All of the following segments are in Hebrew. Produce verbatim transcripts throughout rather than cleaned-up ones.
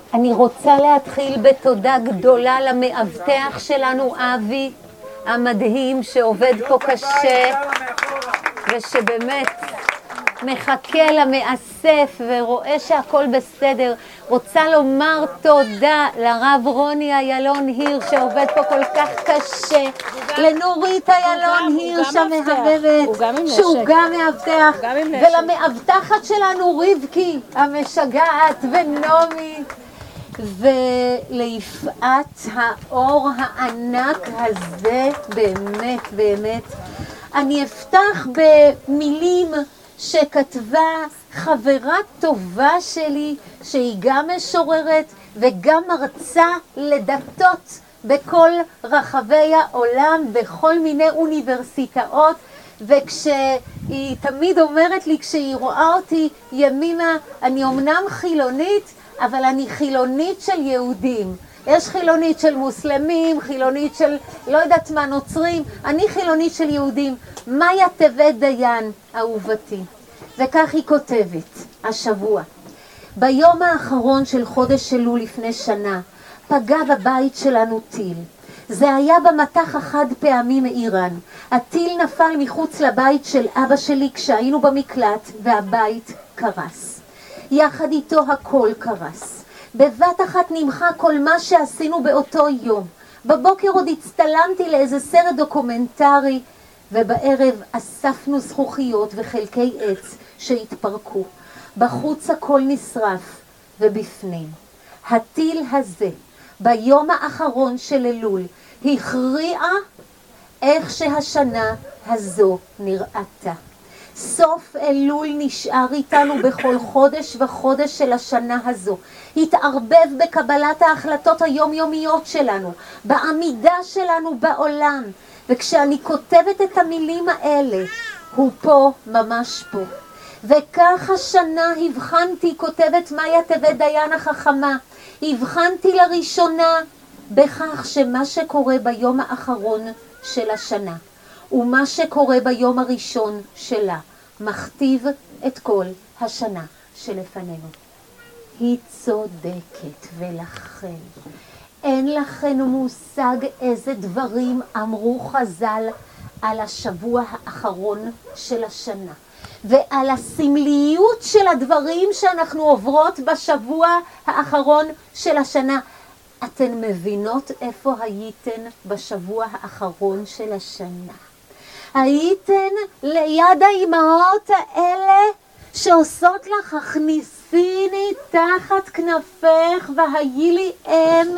אני רוצה להתחיל בתודה גדולה למאבטח שלנו, אבי, המדהים, שעובד פה קשה, ושבאמת מחכה למאסף ורואה שהכל בסדר. רוצה לומר תודה לרב רוני איילון הירש, שעובד פה כל כך קשה, לנורית איילון הירש המהממת, שהוא גם מאבטח, ולמאבטחת שלנו רבקי המשגעת, ונעמי, וליפעת האור הענק הזה. באמת באמת אני אפתח במילים שכתבה חברה טובה שלי, שהיא גם משוררת וגם מרצה לדתות בכל רחבי העולם, בכל מיני אוניברסיטאות, וכשהיא תמיד אומרת לי, כשהיא רואה אותי, ימימה, אני אמנם חילונית, אבל אני חילונית של יהודים. יש חילונית של מוסלמים, חילונית של לא יודעת מה, נוצרים, אני חילונית של יהודים. מאיה טבת דיין, אהובתי. וכך היא כותבת, השבוע. ביום האחרון של חודש אלול לפני שנה, פגע בבית שלנו טיל. זה היה במטח החד פעמי מאיראן. הטיל נפל מחוץ לבית של אבא שלי כשהיינו במקלט, והבית קרס. יחד איתו הכל קרס. בבת אחת נמחה כל מה שעשינו באותו יום. בבוקר עוד הצטלמתי לאיזה סרט דוקומנטרי, ובערב אספנו זכוכיות וחלקי עץ שהתפרקו. בחוץ הכל נשרף, ובפנים. הטיל הזה, ביום האחרון של אלול, הכריע איך שהשנה הזו נראתה. סוף אלול נשאר איתנו בכל חודש וחודש של השנה הזו. התערבב בקבלת ההחלטות היומיומיות שלנו, בעמידה שלנו בעולם. וכשאני כותבת את המילים האלה, הוא פה, ממש פה. וכך השנה הבחנתי, כותבת מאיה טבת דיין החכמה, הבחנתי לראשונה בכך שמה שקורה ביום האחרון של השנה, ומה שקורה ביום הראשון שלה, מכתיב את כל השנה שלפנינו. היא צודקת, ולכן אין לכם מושג איזה דברים אמרו חז"ל על השבוע האחרון של השנה, ועל הסמליות של הדברים שאנחנו עוברות בשבוע האחרון של השנה. אתן מבינות איפה הייתן בשבוע האחרון של השנה? הייתן ליד האימהות האלה שעושות לך, הכניסיני תחת כנפך והיי לי אם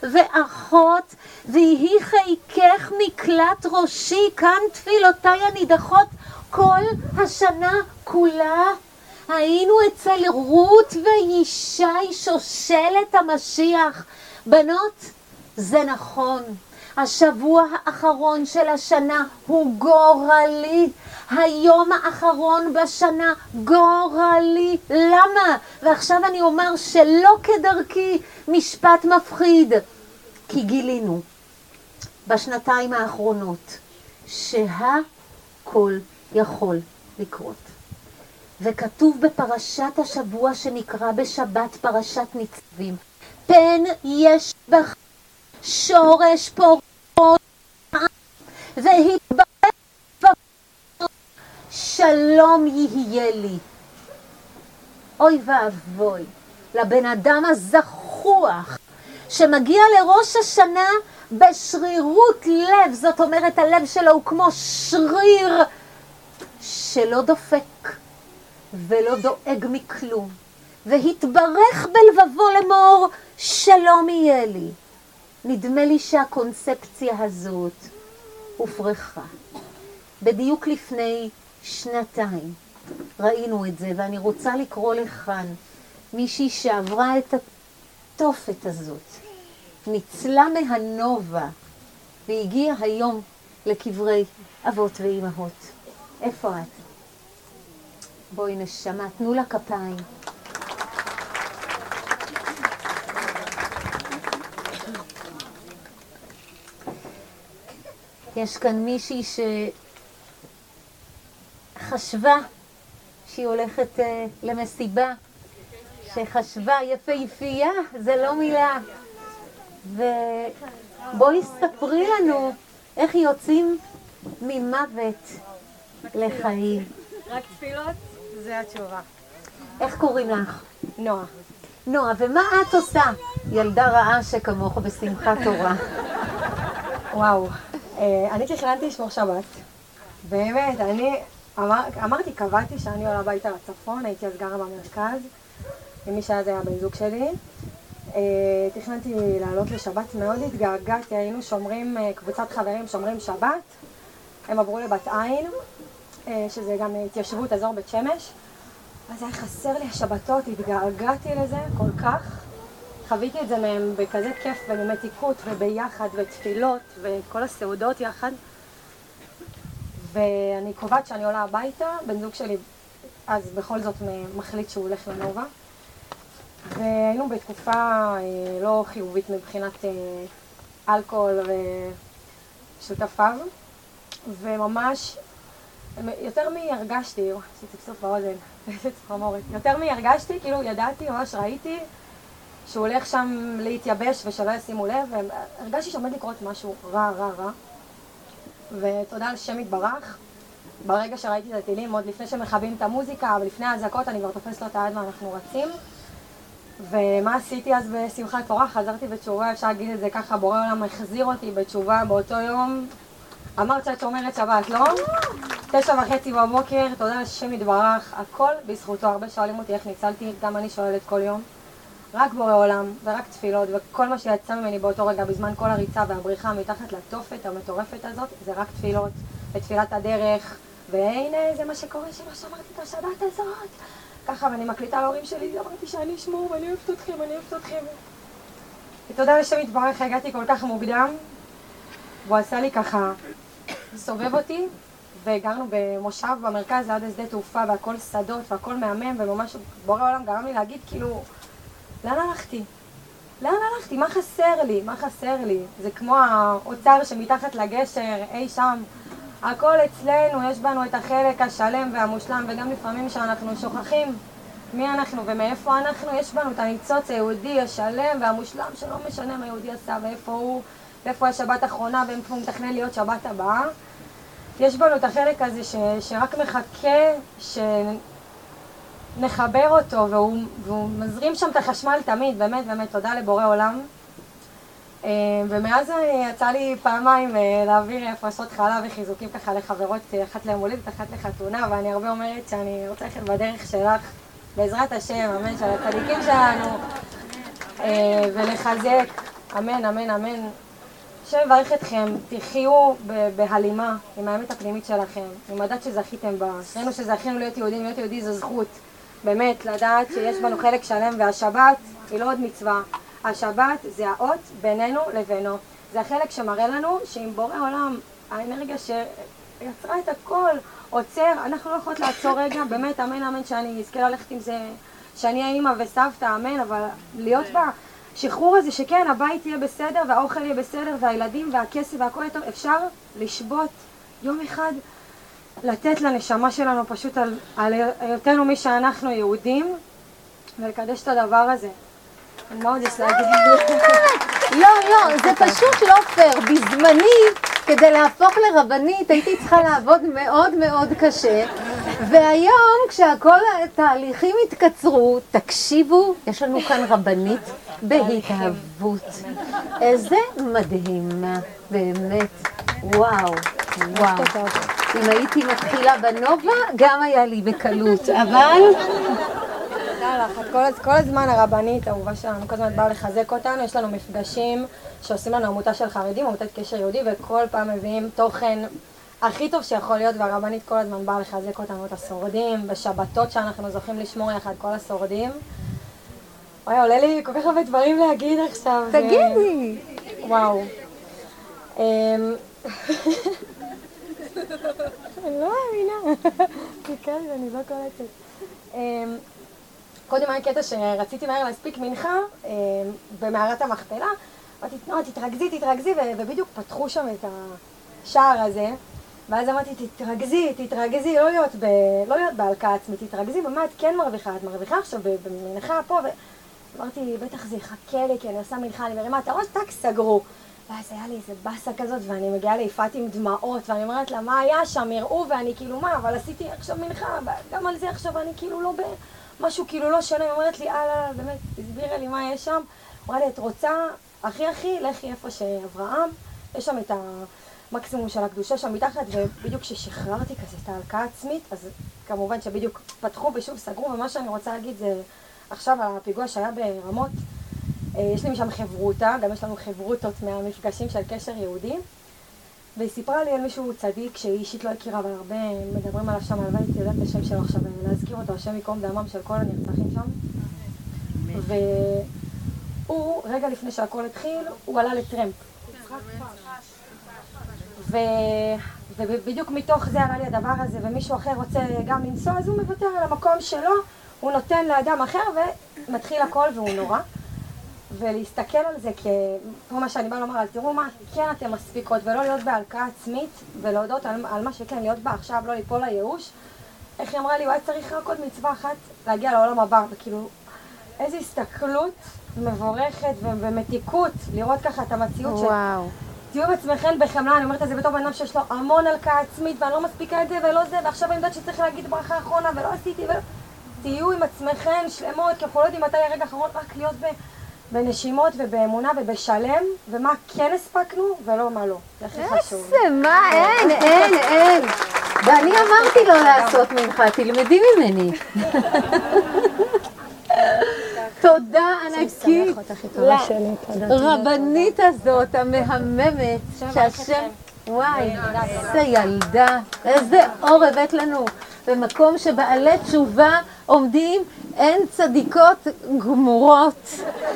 ואחות, ויהי חיקך מקלט ראשי, כאן תפילותיי הנידחות כל השנה כולה. היינו אצל רות וישי שושלת המשיח. בנות, זה נכון, השבוע האחרון של השנה הוא גורלי. היום האחרון בשנה גורלי. למה? ועכשיו אני אומר שלא כדרכי משפט מפחיד, כי גילינו בשנתיים האחרונות שהכל יכול לקרות. וכתוב בפרשת השבוע שנקרא בשבת פרשת ניצבים, פן יש בך שורש פורות והתברך שלום יהיה לי. אוי ואבוי לבן אדם הזכוח שמגיע לראש השנה בשרירות לב, זאת אומרת הלב שלו הוא כמו שריר שלא דופק ולא דואג מכלום, והתברך בלבבו לאמור שלום יהיה לי. נדמה לי שהקונספציה הזאת הופרכה. בדיוק לפני שנתיים ראינו את זה, ואני רוצה לקרוא לכאן מישהי שעברה את התופת הזאת, ניצלה מהנובה והגיעה היום לקברי אבות ואימהות. איפה את? בואי נשמה, תנו לה כפיים. יש כאן מישהי שחשבה שהיא הולכת uh, למסיבה שחשבה יפהפייה, זה לא מילה. ובואי ספרי לנו איך יוצאים ממוות לחיים. רק תפילות, זה התשובה. איך קוראים לך? נועה. נועה, ומה את עושה? ילדה רעה שכמוך בשמחת תורה. וואו, אני תכננתי לשמור שבת. באמת, אני אמר, אמרתי, קבעתי שאני עולה הביתה לצפון, הייתי אז גרה במרכז, עם מי שהיה זה היה בן זוג שלי. תכננתי לעלות לשבת, מאוד התגעגעתי, היינו שומרים, קבוצת חברים שומרים שבת, הם עברו לבת עין, שזה גם התיישבות אזור בית שמש, אז היה חסר לי השבתות, התגעגעתי לזה כל כך, חוויתי את זה מהם בכזה כיף ובמתיקות וביחד ותפילות וכל הסעודות יחד, ואני קובעת שאני עולה הביתה, בן זוג שלי אז בכל זאת מחליט שהוא הולך לנובה, והיינו בתקופה אה, לא חיובית מבחינת אה, אלכוהול ושותפיו, וממש יותר מי הרגשתי, עשיתי פסוף באוזן, איזה צמרמורת, יותר מי הרגשתי, כאילו ידעתי, ממש ראיתי שהוא הולך שם להתייבש ושלא ישימו לב, והרגשתי שעומד לקרות משהו רע רע רע, ותודה על שם יתברך. ברגע שראיתי את הטילים, עוד לפני שמכבים את המוזיקה ולפני האזעקות, אני כבר תופס לו את היד ואנחנו רצים. ומה עשיתי אז בשמחת תורה? חזרתי בתשובה, אפשר להגיד את זה ככה, בורא עולם החזיר אותי בתשובה באותו יום. אמרת שאת שומרת שבת, לא? תשע וחצי בבוקר, תודה לשם יתברך, הכל בזכותו. הרבה שואלים אותי איך ניצלתי, גם אני שואלת כל יום. רק בורא עולם ורק תפילות, וכל מה שיצא ממני באותו רגע בזמן כל הריצה והבריחה מתחת לתופת המטורפת הזאת, זה רק תפילות ותפילת הדרך, והנה זה מה שקורה שלא שמרתי את השבת הזאת. ככה, ואני מקליטה להורים שלי, אמרתי שאני אשמור ואני אוהבת אתכם, אני אוהבת אתכם. ותודה לשם יתברך, הגעתי כל כך מוקדם, והוא עשה לי ככה, סובב אותי, וגרנו במושב במרכז ליד שדה תעופה, והכל שדות והכל מהמם, וממש בורא עולם גרם לי להגיד כאילו, לאן הלכתי? לאן הלכתי? מה חסר לי? מה חסר לי? זה כמו האוצר שמתחת לגשר, אי שם. הכל אצלנו, יש בנו את החלק השלם והמושלם, וגם לפעמים שאנחנו שוכחים מי אנחנו ומאיפה אנחנו, יש בנו את הניצוץ היהודי השלם והמושלם, שלא משנה מה יהודי עשה ואיפה הוא, ואיפה השבת האחרונה ואיפה הוא מתכנן להיות שבת הבאה. יש בנו את החלק הזה ש, שרק מחכה שנחבר אותו, והוא, והוא מזרים שם את החשמל תמיד, באמת באמת, תודה לבורא עולם. ומאז יצא לי פעמיים להעביר הפרשות חלה וחיזוקים ככה לחברות, אחת ליום הולדת, אחת לחתונה, ואני הרבה אומרת שאני רוצה ללכת בדרך שלך, בעזרת השם, אמן, של הצדיקים שלנו, ולחזק, אמן, אמן, אמן. שברך אתכם, תחיו בהלימה עם האמת הפנימית שלכם, עם הדת שזכיתם בה, ראינו שזכינו להיות יהודים, להיות יהודי זו זכות, באמת, לדעת שיש בנו חלק שלם, והשבת היא לא עוד מצווה. השבת זה האות בינינו לבינו. זה החלק שמראה לנו שאם בורא עולם, האנרגיה שיצרה את הכל, עוצר, אנחנו לא יכולות לעצור רגע, באמת, אמן, אמן, שאני אזכה ללכת עם זה, שאני האמא וסבתא, אמן, אבל להיות בה, שחרור הזה שכן, הבית יהיה בסדר, והאוכל יהיה בסדר, והילדים והכסף והכל יהיה טוב, אפשר לשבות יום אחד, לתת לנשמה שלנו פשוט על, על היותנו מי שאנחנו יהודים, ולקדש את הדבר הזה. מאוד יש להגיד. לא, לא, זה פשוט לא פייר. בזמני, כדי להפוך לרבנית, הייתי צריכה לעבוד מאוד מאוד קשה, והיום, כשהכל התהליכים התקצרו, תקשיבו, יש לנו כאן רבנית בהתאהבות. איזה מדהימה, באמת. וואו, וואו. אם הייתי מתחילה בנובה, גם היה לי בקלות, אבל... כל, כל הזמן הרבנית, האהובה שלנו, כל הזמן באה לחזק אותנו, יש לנו מפגשים שעושים לנו עמותה של חרדים, עמותת קשר יהודי, וכל פעם מביאים תוכן הכי טוב שיכול להיות, והרבנית כל הזמן באה לחזק אותנו, את השורדים, בשבתות שאנחנו זוכים לשמור יחד, כל השורדים. וואי, עולה לי כל כך הרבה דברים להגיד עכשיו. תגידי. ו... וואו. אני לא מאמינה. כן, אני לא קולטת. קודם היה קטע שרציתי מהר להספיק מנחה במערת המכפלה, אמרתי, תנועה, תתרכזי, תתרכזי, ובדיוק פתחו שם את השער הזה, ואז אמרתי, תתרגזי, תתרגזי, לא להיות, ב... לא להיות בהלקאה עצמית, תתרגזי, במה את כן מרוויחה, את מרוויחה עכשיו במנחה פה, ואמרתי, בטח זה יחכה לי, כי אני עושה מנחה, אני מרימה את הראש, טק, סגרו. ואז היה לי איזה בסה כזאת, ואני מגיעה ליפעת עם דמעות, ואני אומרת לה, מה היה שם, יראו, ואני כאילו, מה, אבל עשיתי עכשיו מנחה, גם על זה עכשיו אני כאילו לא במשהו, כאילו לא שונה, היא אומרת לי, אה, באמת, הסבירה לי מה יש שם, אמרה לי, את רוצה, אחי אחי, לכי איפה שאברהם, יש שם את המקסימום של הקדושה שם מתחת, ובדיוק כששחררתי כזה את ההלקאה עצמית, אז כמובן שבדיוק פתחו ושוב סגרו, ומה שאני רוצה להגיד זה, עכשיו הפיגוע שהיה ברמות, יש לי משם חברותה, גם יש לנו חברותות מהמפגשים של קשר יהודי, והיא סיפרה לי על מישהו צדיק שהיא אישית לא הכירה, אבל הרבה מדברים עליו שם, הלוואי הייתי יודעת את השם שלו עכשיו, להזכיר אותו, השם ייקום דמם של כל הנרצחים שם. והוא, רגע לפני שהכל התחיל, הוא עלה לטרמפ. ו... ובדיוק מתוך זה עלה לי הדבר הזה, ומישהו אחר רוצה גם לנסוע, אז הוא מוותר על המקום שלו, הוא נותן לאדם אחר ומתחיל הכל והוא נורא. ולהסתכל על זה כמו מה שאני באה לומר, תראו מה כן אתם מספיקות, ולא להיות בהלקאה עצמית, ולהודות על, על מה שכן, להיות בה עכשיו, לא ליפול לייאוש. איך היא אמרה לי, הוא היה צריך רק עוד מצווה אחת להגיע לעולם הבא, וכאילו, איזו הסתכלות מבורכת ומתיקות, לראות ככה את המציאות של... וואו. תהיו בעצמכם בחמלה, אני אומרת את זה בתור בן אדם שיש לו המון הלקאה עצמית, ואני לא מספיקה את זה ולא זה, ועכשיו אני יודעת שצריך להגיד ברכה האחרונה, ולא עשיתי, ולא... תהיו עם עצמכם שלמות, כי אנחנו לא יודעים מתי הרגע האחרון, רק להיות ב... בנשימות ובאמונה ובשלם, ומה כן הספקנו ולא מה לא. זה הכי חשוב. איזה, מה? אין, אין, אין. ואני אמרתי לו לעשות מנחה, תלמדי ממני. תודה ענקית לרבנית הזאת, המהממת, שהשם... וואי, איזה ילדה, איזה אור הבאת לנו. במקום שבעלי תשובה עומדים, אין צדיקות גמורות.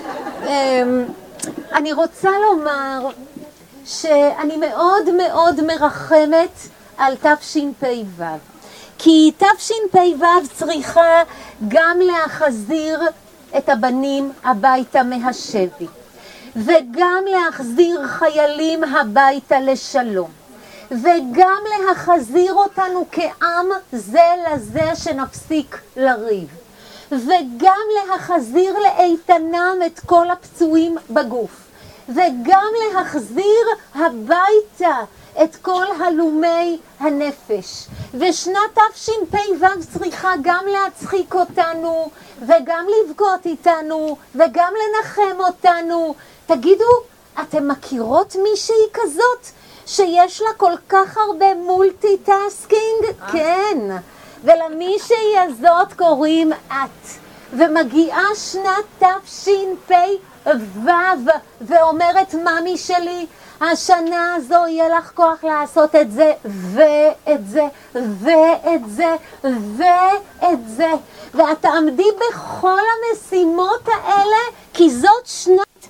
אני רוצה לומר שאני מאוד מאוד מרחמת על תשפ"ו, כי תשפ"ו צריכה גם להחזיר את הבנים הביתה מהשבי, וגם להחזיר חיילים הביתה לשלום, וגם להחזיר אותנו כעם זה לזה שנפסיק לריב, וגם להחזיר לאיתנם את כל הפצועים בגוף, וגם להחזיר הביתה את כל הלומי הנפש. ושנת תשפ"ו צריכה גם להצחיק אותנו, וגם לבכות איתנו, וגם לנחם אותנו. תגידו, אתם מכירות מישהי כזאת שיש לה כל כך הרבה מולטי-טסקינג? כן. ולמישהי הזאת קוראים את. ומגיעה שנת תשפ"ו ואומרת, ממי שלי, השנה הזו יהיה לך כוח לעשות את זה ואת זה ואת זה ואת זה, ואת תעמדי בכל המשימות האלה, כי זאת שנת...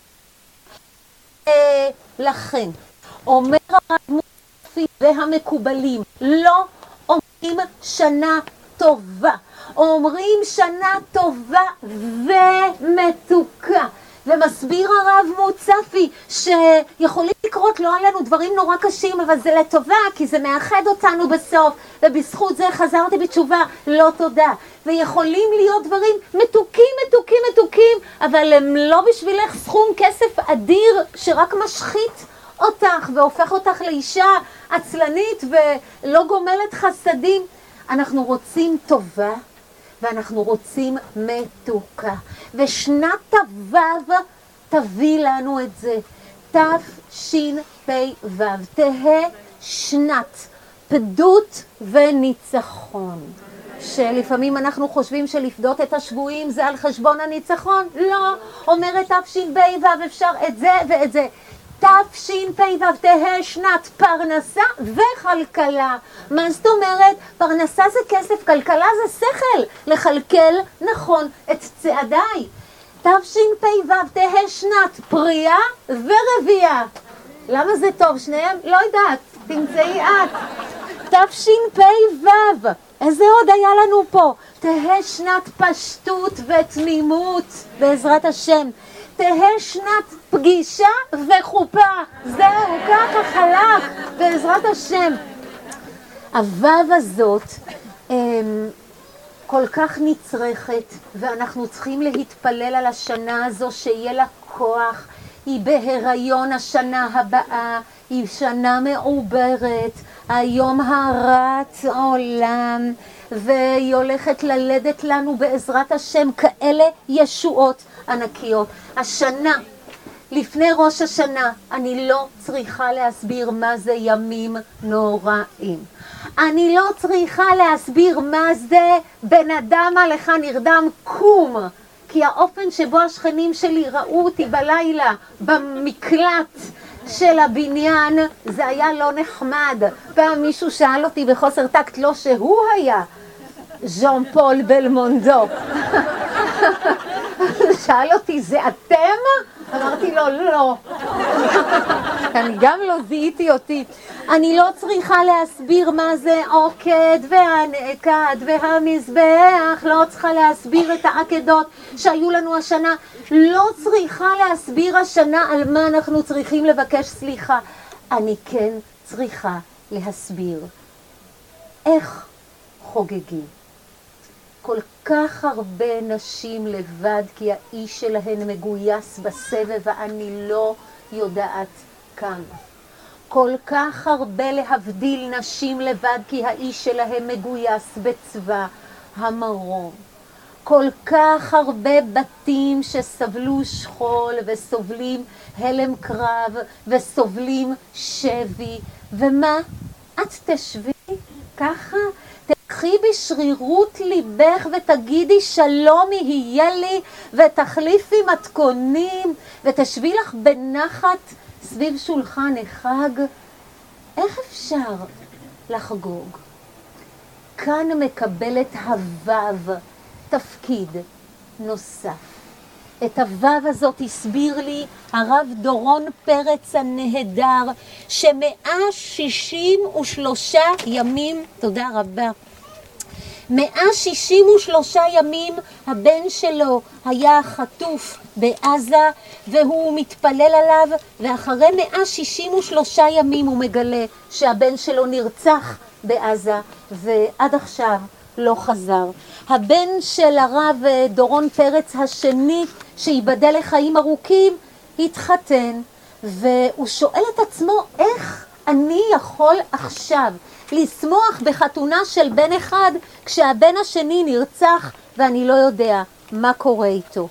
אה, לכן אומר הרב מוספי והמקובלים, לא אומרים שנה טובה, אומרים שנה טובה ומתוקה. ומסביר הרב מוצפי שיכולים לקרות לא עלינו דברים נורא קשים, אבל זה לטובה, כי זה מאחד אותנו בסוף, ובזכות זה חזרתי בתשובה, לא תודה. ויכולים להיות דברים מתוקים, מתוקים, מתוקים, אבל הם לא בשבילך סכום כסף אדיר שרק משחית אותך והופך אותך לאישה עצלנית ולא גומלת חסדים. אנחנו רוצים טובה, ואנחנו רוצים מתוקה. ושנת תשפ"ו תביא לנו את זה. תשפ"ו תהא שנת פדות וניצחון. שלפעמים אנחנו חושבים שלפדות את השבויים זה על חשבון הניצחון. לא, אומרת תשפ"ו אפשר את זה ואת זה. תשפ"ו תהא שנת פרנסה וכלכלה. מה זאת אומרת? פרנסה זה כסף, כלכלה זה שכל, לכלכל נכון את צעדיי. תשפ"ו תהא שנת פרייה ורבייה. למה זה טוב? שניהם? לא יודעת, תמצאי את. תשפ"ו, איזה עוד היה לנו פה? תהא שנת פשטות ותמימות בעזרת השם. תהא שנת פגישה וחופה. זהו, ככה חלק בעזרת השם. הוו הזאת כל כך נצרכת, ואנחנו צריכים להתפלל על השנה הזו שיהיה לה כוח. היא בהיריון השנה הבאה, היא שנה מעוברת, היום הרץ עולם, והיא הולכת ללדת לנו בעזרת השם כאלה ישועות ענקיות. השנה, לפני ראש השנה, אני לא צריכה להסביר מה זה ימים נוראים. אני לא צריכה להסביר מה זה בן אדם עליך נרדם קום. כי האופן שבו השכנים שלי ראו אותי בלילה במקלט של הבניין, זה היה לא נחמד. פעם מישהו שאל אותי בחוסר טקט, לא שהוא היה, ז'אן פול בלמונדו. שאל אותי, זה אתם? אמרתי לו, לא. אני גם לא זיהיתי אותי. אני לא צריכה להסביר מה זה עוקד והנעקד והמזבח, לא צריכה להסביר את העקדות שהיו לנו השנה, לא צריכה להסביר השנה על מה אנחנו צריכים לבקש סליחה. אני כן צריכה להסביר איך חוגגים. כל כך הרבה נשים לבד כי האיש שלהן מגויס בסבב ואני לא יודעת כמה. כל כך הרבה להבדיל נשים לבד כי האיש שלהם מגויס בצבא המרום. כל כך הרבה בתים שסבלו שכול וסובלים הלם קרב וסובלים שבי. ומה? את תשבי ככה? תלכי בשרירות ליבך ותגידי שלום יהיה לי ותחליפי מתכונים ותשבי לך בנחת סביב שולחן החג? איך אפשר לחגוג? כאן מקבלת הוו תפקיד נוסף. את הוו הזאת הסביר לי הרב דורון פרץ הנהדר, שמאה שישים ושלושה ימים, תודה רבה, מאה שישים ושלושה ימים הבן שלו היה חטוף בעזה והוא מתפלל עליו, ואחרי מאה שישים ושלושה ימים הוא מגלה שהבן שלו נרצח בעזה ועד עכשיו לא חזר. הבן של הרב דורון פרץ השני שיבדל לחיים ארוכים התחתן, והוא שואל את עצמו איך אני יכול עכשיו לשמוח בחתונה של בן אחד כשהבן השני נרצח ואני לא יודע מה קורה איתו.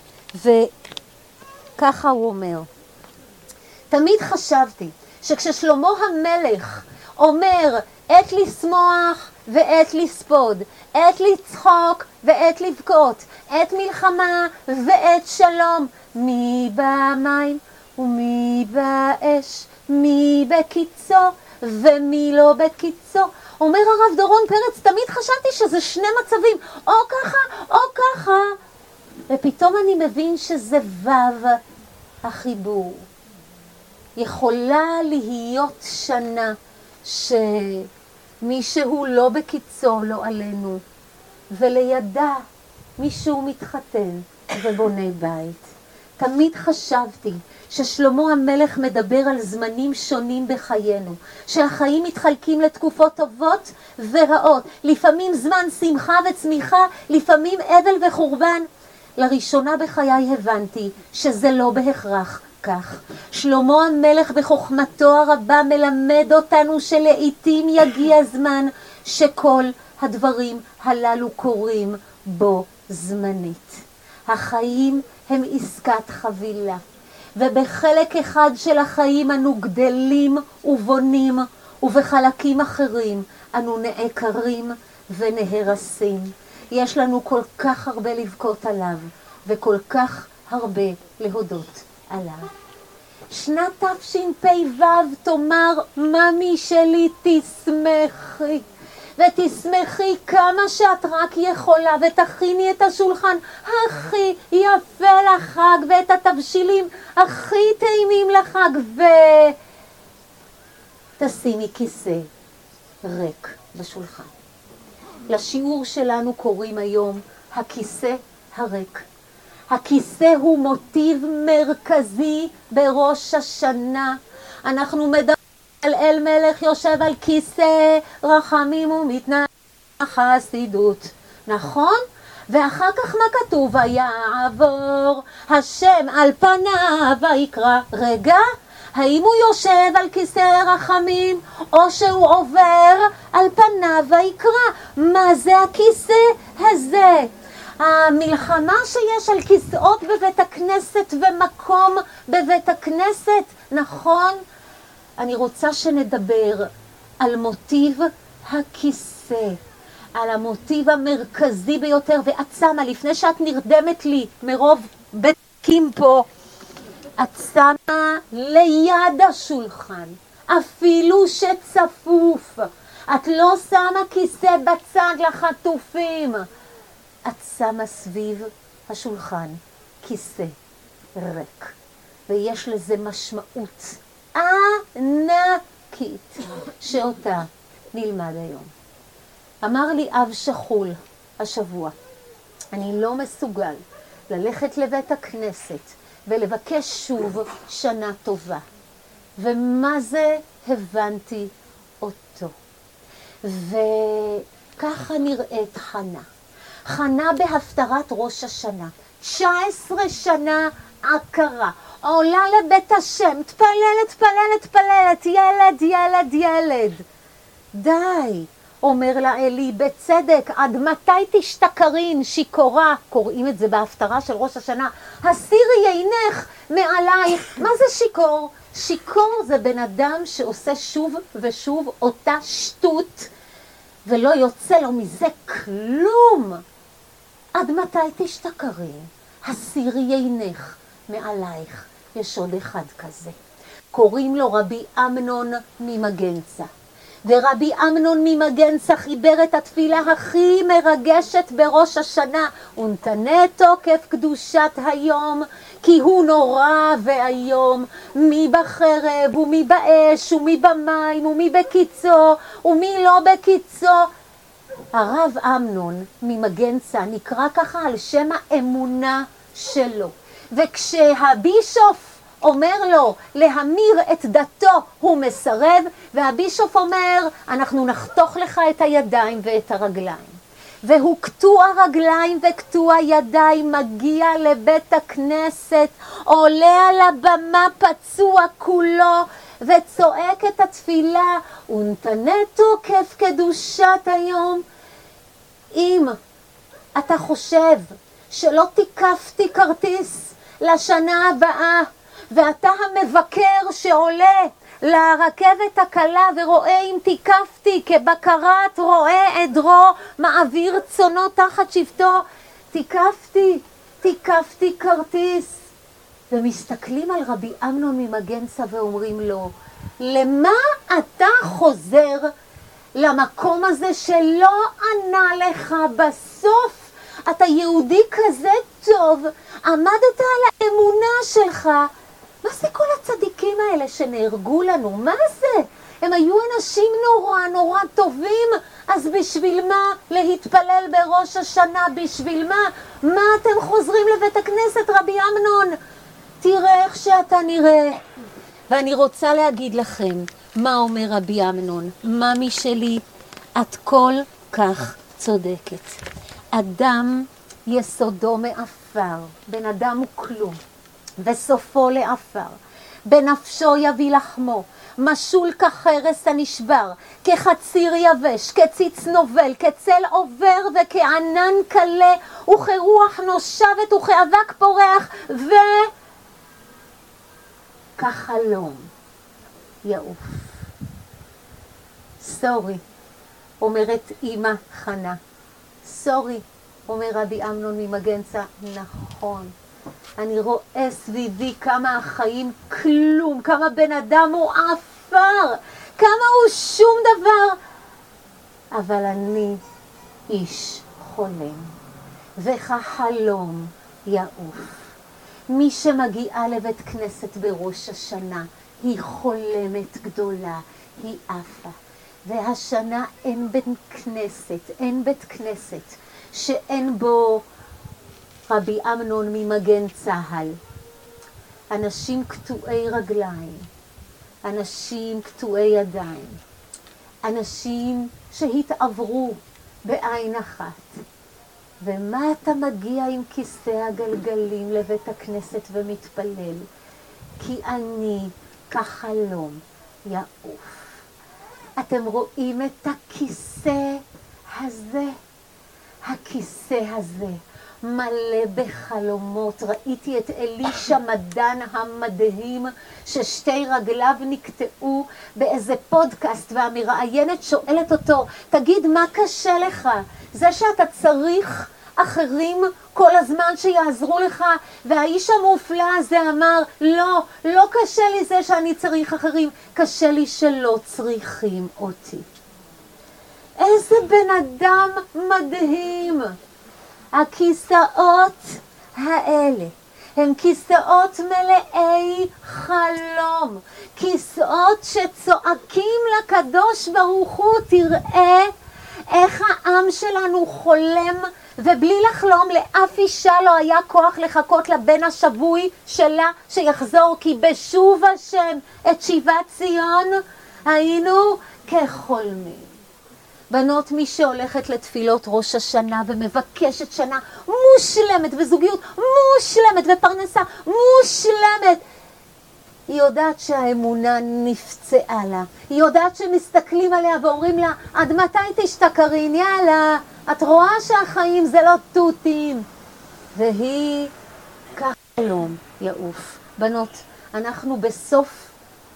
וככה הוא אומר, תמיד חשבתי שכששלמה המלך אומר עת לשמוח ועת לספוד, עת לצחוק ועת לבכות, עת מלחמה ועת שלום, מי במים ומי באש, מי בקיצו ומי לא בקיצו. אומר הרב דורון פרץ, תמיד חשבתי שזה שני מצבים, או ככה או ככה, ופתאום אני מבין שזה וו החיבור. יכולה להיות שנה שמישהו לא בקיצו, לא עלינו, ולידה מישהו מתחתן ובונה בית. תמיד חשבתי ששלמה המלך מדבר על זמנים שונים בחיינו, שהחיים מתחלקים לתקופות טובות ורעות, לפעמים זמן שמחה וצמיחה, לפעמים אבל וחורבן. לראשונה בחיי הבנתי שזה לא בהכרח כך. שלמה המלך בחוכמתו הרבה מלמד אותנו שלעיתים יגיע זמן שכל הדברים הללו קורים בו זמנית. החיים הם עסקת חבילה, ובחלק אחד של החיים אנו גדלים ובונים, ובחלקים אחרים אנו נעקרים ונהרסים. יש לנו כל כך הרבה לבכות עליו, וכל כך הרבה להודות עליו. שנת תשפ"ו תאמר, ממי שלי תשמחי, ותשמחי כמה שאת רק יכולה, ותכיני את השולחן הכי יפה לחג, ואת התבשילים הכי טעימים לחג, ותשימי כיסא ריק בשולחן. לשיעור שלנו קוראים היום הכיסא הריק. הכיסא הוא מוטיב מרכזי בראש השנה. אנחנו מדברים אל מלך יושב על כיסא רחמים ומתנהג חסידות, נכון? ואחר כך מה כתוב? ויעבור השם על פניו ויקרא. רגע, האם הוא יושב על כיסא רחמים או שהוא עובר על פניו ויקרא? מה זה הכיסא הזה? המלחמה שיש על כיסאות בבית הכנסת ומקום בבית הכנסת, נכון? אני רוצה שנדבר על מוטיב הכיסא, על המוטיב המרכזי ביותר. ואת שמה, לפני שאת נרדמת לי מרוב בתים פה, את שמה ליד השולחן, אפילו שצפוף, את לא שמה כיסא בצד לחטופים, את שמה סביב השולחן כיסא ריק, ויש לזה משמעות ענקית שאותה נלמד היום. אמר לי אב שכול השבוע, אני לא מסוגל ללכת לבית הכנסת ולבקש שוב שנה טובה. ומה זה הבנתי אותו. וככה נראית חנה. חנה בהפטרת ראש השנה. תשע עשרה שנה עקרה. עולה לבית השם, תפללת, תפללת, תפללת, ילד, ילד, ילד. די, אומר לה אלי, בצדק, עד מתי תשתכרין, שיכורה, קוראים את זה בהפטרה של ראש השנה, הסירי עינך מעלייך. מה זה שיקור? שיקור זה בן אדם שעושה שוב ושוב אותה שטות, ולא יוצא לו מזה כלום. עד מתי תשתכרין? הסירי עינך מעלייך. יש עוד אחד כזה. קוראים לו רבי אמנון ממגנצה. ורבי אמנון ממגנצה חיבר את התפילה הכי מרגשת בראש השנה. ונתנה תוקף קדושת היום, כי הוא נורא והיום, מי בחרב ומי באש ומי במים ומי בקיצו ומי לא בקיצו. הרב אמנון ממגנצה נקרא ככה על שם האמונה שלו. וכשהבישוף אומר לו להמיר את דתו, הוא מסרב, והבישוף אומר, אנחנו נחתוך לך את הידיים ואת הרגליים. והוא קטוע רגליים וקטוע ידיים, מגיע לבית הכנסת, עולה על הבמה פצוע כולו, וצועק את התפילה, ונתנה תוקף קדושת היום. אם אתה חושב שלא תיקפתי כרטיס לשנה הבאה, ואתה המבקר שעולה לרכבת הקלה ורואה אם תיקפתי כבקרת רואה עדרו מעביר צונו תחת שבטו, תיקפתי, תיקפתי כרטיס. ומסתכלים על רבי אמנון ממגנצה ואומרים לו, למה אתה חוזר למקום הזה שלא ענה לך בסוף? אתה יהודי כזה טוב, עמדת על האמונה שלך. מה זה כל הצדיקים האלה שנהרגו לנו? מה זה? הם היו אנשים נורא נורא טובים, אז בשביל מה להתפלל בראש השנה? בשביל מה? מה אתם חוזרים לבית הכנסת, רבי אמנון? תראה איך שאתה נראה. ואני רוצה להגיד לכם מה אומר רבי אמנון. ממי שלי, את כל כך צודקת. אדם יסודו מאפר, בן אדם הוא כלום, וסופו לאפר. בנפשו יביא לחמו, משול כחרס הנשבר, כחציר יבש, כציץ נובל, כצל עובר וכענן קלה, וכרוח נושבת וכאבק פורח, וכחלום יעוף. סורי, אומרת אמא חנה. סורי, אומר רבי אמנון ממגנצה, נכון. אני רואה סביבי כמה החיים כלום, כמה בן אדם הוא עפר, כמה הוא שום דבר. אבל אני איש חולם, וכחלום יעוף. מי שמגיעה לבית כנסת בראש השנה, היא חולמת גדולה, היא עפה. והשנה אין בית כנסת, אין בית כנסת שאין בו רבי אמנון ממגן צהל. אנשים קטועי רגליים, אנשים קטועי ידיים, אנשים שהתעברו בעין אחת. ומה אתה מגיע עם כיסא הגלגלים לבית הכנסת ומתפלל? כי אני כחלום יעוף. אתם רואים את הכיסא הזה? הכיסא הזה מלא בחלומות. ראיתי את אלישע מדן המדהים ששתי רגליו נקטעו באיזה פודקאסט, והמראיינת שואלת אותו, תגיד, מה קשה לך? זה שאתה צריך אחרים כל הזמן שיעזרו לך, והאיש המופלא הזה אמר, לא, לא קשה לי זה שאני צריך אחרים, קשה לי שלא צריכים אותי. איזה בן אדם מדהים. הכיסאות האלה הם כיסאות מלאי חלום, כיסאות שצועקים לקדוש ברוך הוא, תראה איך העם שלנו חולם, ובלי לחלום לאף אישה לא היה כוח לחכות לבן השבוי שלה שיחזור, כי בשוב השם את שיבת ציון היינו כחולמים. בנות, מי שהולכת לתפילות ראש השנה ומבקשת שנה מושלמת וזוגיות מושלמת ופרנסה מושלמת, היא יודעת שהאמונה נפצעה לה. היא יודעת שמסתכלים עליה ואומרים לה, עד מתי תשתכרין? יאללה, את רואה שהחיים זה לא תותים. והיא כחלום יעוף. בנות, אנחנו בסוף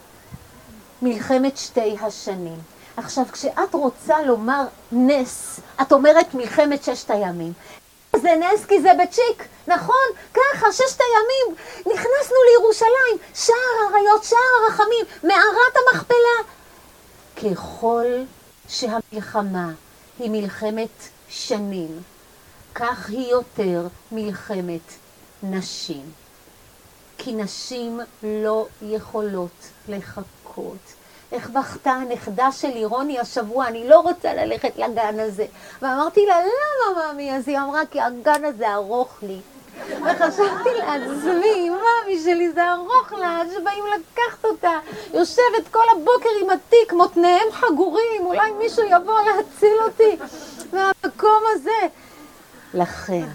מלחמת שתי השנים. עכשיו, כשאת רוצה לומר נס, את אומרת מלחמת ששת הימים. זה נס כי זה בצ'יק, נכון? ככה, ששת הימים, נכנסנו לירושלים, שער הריות, שער הרחמים, מערת המכפלה. ככל שהמלחמה היא מלחמת שנים, כך היא יותר מלחמת נשים. כי נשים לא יכולות לחכות. איך בכתה הנכדה של רוני השבוע, אני לא רוצה ללכת לגן הזה. ואמרתי לה, למה ממי? אז היא אמרה, כי הגן הזה ארוך לי. וחשבתי לעצמי, ממי שלי זה ארוך לה, עד שבאים לקחת אותה. יושבת כל הבוקר עם התיק, מותניהם חגורים, אולי מישהו יבוא להציל אותי מהמקום הזה. לכן,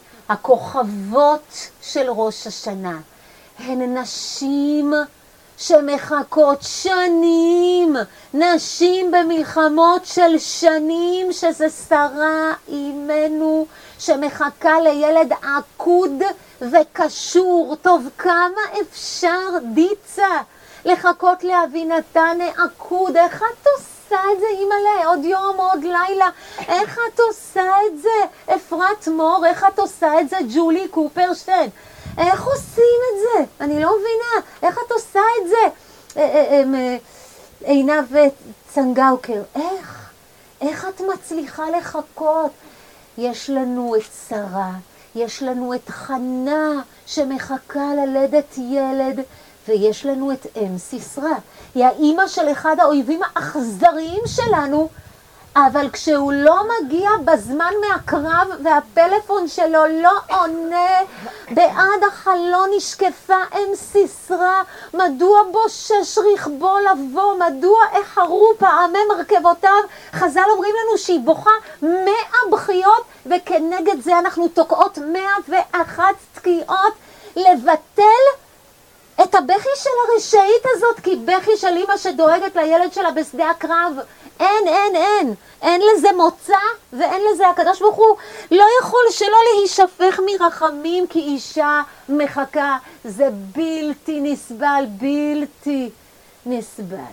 הכוכבות של ראש השנה הן נשים שמחכות שנים, נשים במלחמות של שנים, שזה שרה אימנו שמחכה לילד עקוד וקשור. טוב, כמה אפשר דיצה לחכות לאבינתן עקוד? איך את עושה את זה, אימא'לה? עוד יום, עוד לילה. איך את עושה את זה? אפרת מור, איך את עושה את זה? ג'ולי קופרשטיין. איך עושים את זה? אני לא מבינה. איך את עושה את זה? עינב צנגאוקר. איך? איך את מצליחה לחכות? יש לנו את שרה, יש לנו את חנה שמחכה ללדת ילד, ויש לנו את אם סיסרא. היא האימא של אחד האויבים האכזריים שלנו, אבל כשהוא לא מגיע בזמן מהקרב והפלאפון שלו לא עונה, בעד החלון נשקפה אם סיסרא, מדוע בושש רכבו לבוא, מדוע איחרו פעמי מרכבותיו. חז"ל אומרים לנו שהיא בוכה מאה בכיות, וכנגד זה אנחנו תוקעות מאה ואחת תקיעות לבטל את הבכי של הרשעית הזאת, כי בכי של אמא שדואגת לילד שלה בשדה הקרב. אין, אין, אין. אין לזה מוצא ואין לזה. הקדוש ברוך הוא לא יכול שלא להישפך מרחמים, כי אישה מחכה. זה בלתי נסבל, בלתי נסבל.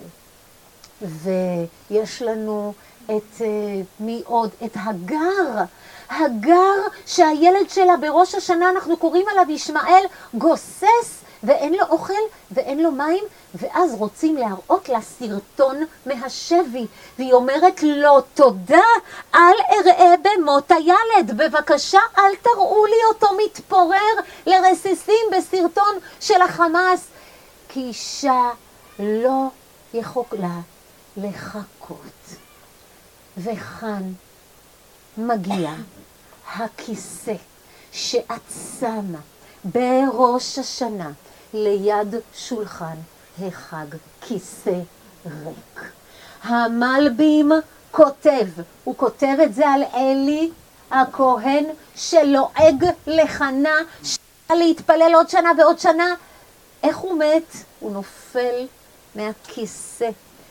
ויש לנו את מי עוד? את הגר. הגר שהילד שלה בראש השנה, אנחנו קוראים עליו ישמעאל, גוסס ואין לו אוכל ואין לו מים, ואז רוצים להראות לה סרטון מהשבי, והיא אומרת לו, תודה, אל אראה במות הילד, בבקשה אל תראו לי אותו מתפורר לרסיסים בסרטון של החמאס, כי אישה לא יכולה לחכות. וכאן מגיע הכיסא שאת שמה בראש השנה ליד שולחן החג, כיסא ריק. המלבים כותב, הוא כותב את זה על אלי הכהן שלועג לחנה, שעה להתפלל עוד שנה ועוד שנה. איך הוא מת? הוא נופל מהכיסא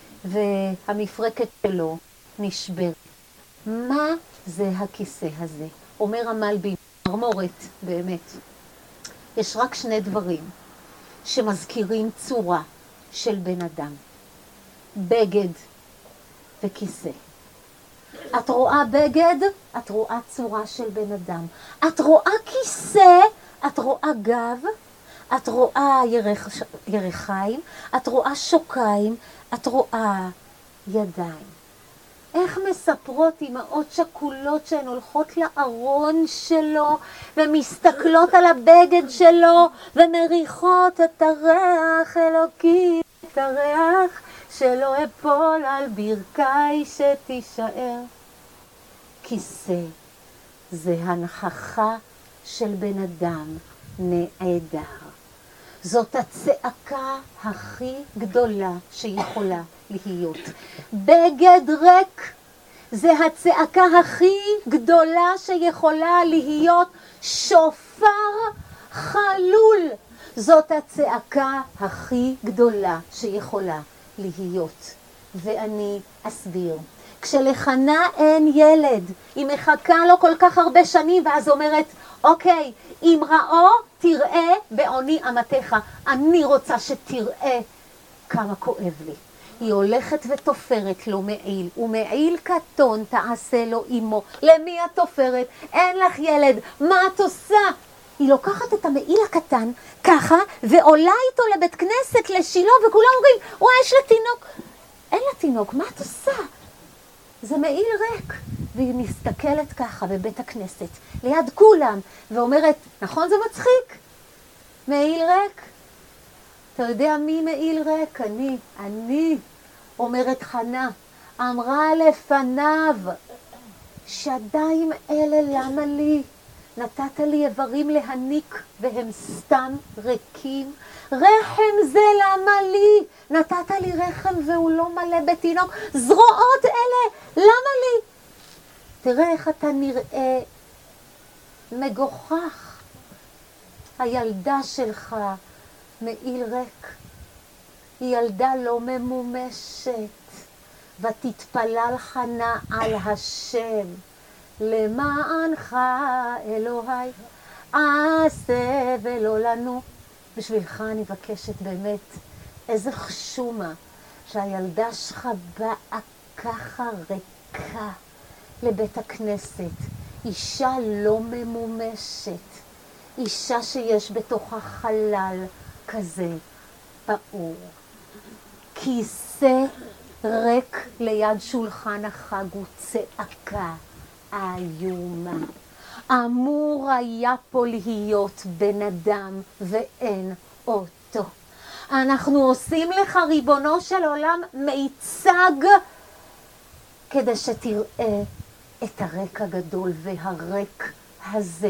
והמפרקת שלו נשבר. מה זה הכיסא הזה? אומר המלבים, מרמורת באמת. יש רק שני דברים שמזכירים צורה של בן אדם. בגד וכיסא. את רואה בגד, את רואה צורה של בן אדם. את רואה כיסא, את רואה גב, את רואה ירח, ירחיים, את רואה שוקיים, את רואה ידיים. איך מספרות אמהות שכולות שהן הולכות לארון שלו ומסתכלות על הבגד שלו ומריחות את הריח אלוקי, את הריח שלא אפול על ברכי שתישאר. כיסא זה הנכחה של בן אדם נעדר. זאת הצעקה הכי גדולה שיכולה להיות. בגד ריק זה הצעקה הכי גדולה שיכולה להיות. שופר חלול זאת הצעקה הכי גדולה שיכולה להיות. ואני אסביר. כשלחנה אין ילד, היא מחכה לו כל כך הרבה שנים, ואז אומרת, אוקיי, אם ראו תראה בעוני אמתך, אני רוצה שתראה כמה כואב לי. היא הולכת ותופרת לו מעיל, ומעיל קטון תעשה לו אמו. למי את תופרת? אין לך ילד, מה את עושה? היא לוקחת את המעיל הקטן ככה, ועולה איתו לבית כנסת לשילה, וכולם אומרים, וואי, יש לה תינוק. אין לה תינוק, מה את עושה? זה מעיל ריק. והיא מסתכלת ככה בבית הכנסת, ליד כולם, ואומרת, נכון זה מצחיק? מעיל ריק? אתה יודע מי מעיל ריק? אני, אני, אומרת חנה, אמרה לפניו, שדיים אלה למה לי? נתת לי איברים להניק והם סתם ריקים. רחם זה למה לי? נתת לי רחם והוא לא מלא בתינוק. זרועות אלה למה לי? תראה איך אתה נראה מגוחך. הילדה שלך מעיל ריק. היא ילדה לא ממומשת. ותתפלל חנה על השם. למענך אלוהי עשה ולא לנו. בשבילך אני מבקשת באמת איזה חשומה שהילדה שלך באה ככה ריקה לבית הכנסת. אישה לא ממומשת, אישה שיש בתוכה חלל כזה באור. כיסא ריק ליד שולחן החג הוא צעקה איומה. אמור היה פה להיות בן אדם ואין אותו. אנחנו עושים לך ריבונו של עולם מיצג כדי שתראה את הריק הגדול, והריק הזה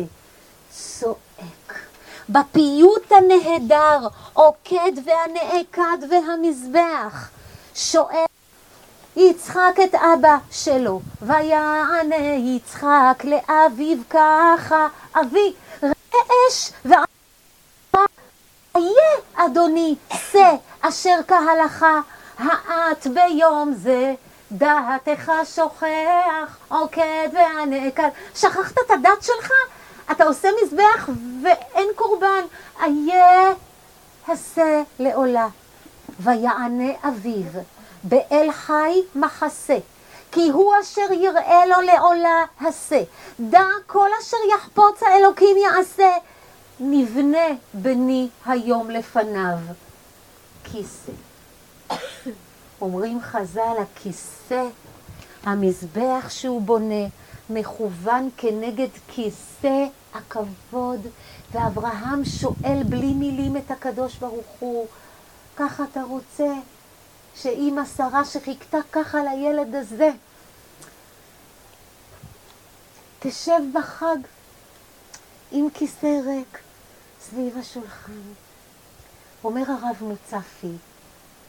צועק. בפיוט הנהדר עוקד והנעקד והמזבח שואל יצחק את אבא שלו, ויענה יצחק לאביו ככה, אבי רעש ואמר, איה אדוני שא אשר כהלך, האט ביום זה דעתך שוכח, עוקד והנעקד. שכחת את הדת שלך? אתה עושה מזבח ואין קורבן. איה השא לעולה. ויענה אביו, באל חי מחסה, כי הוא אשר יראה לו לעולה השא. דע כל אשר יחפוץ האלוקים יעשה. נבנה בני היום לפניו כיסא. אומרים חז"ל, הכיסא, המזבח שהוא בונה, מכוון כנגד כיסא הכבוד. ואברהם שואל בלי מילים את הקדוש ברוך הוא, ככה אתה רוצה שאמא שרה שחיכתה ככה לילד הזה תשב בחג עם כיסא ריק סביב השולחן? אומר הרב מוצפי,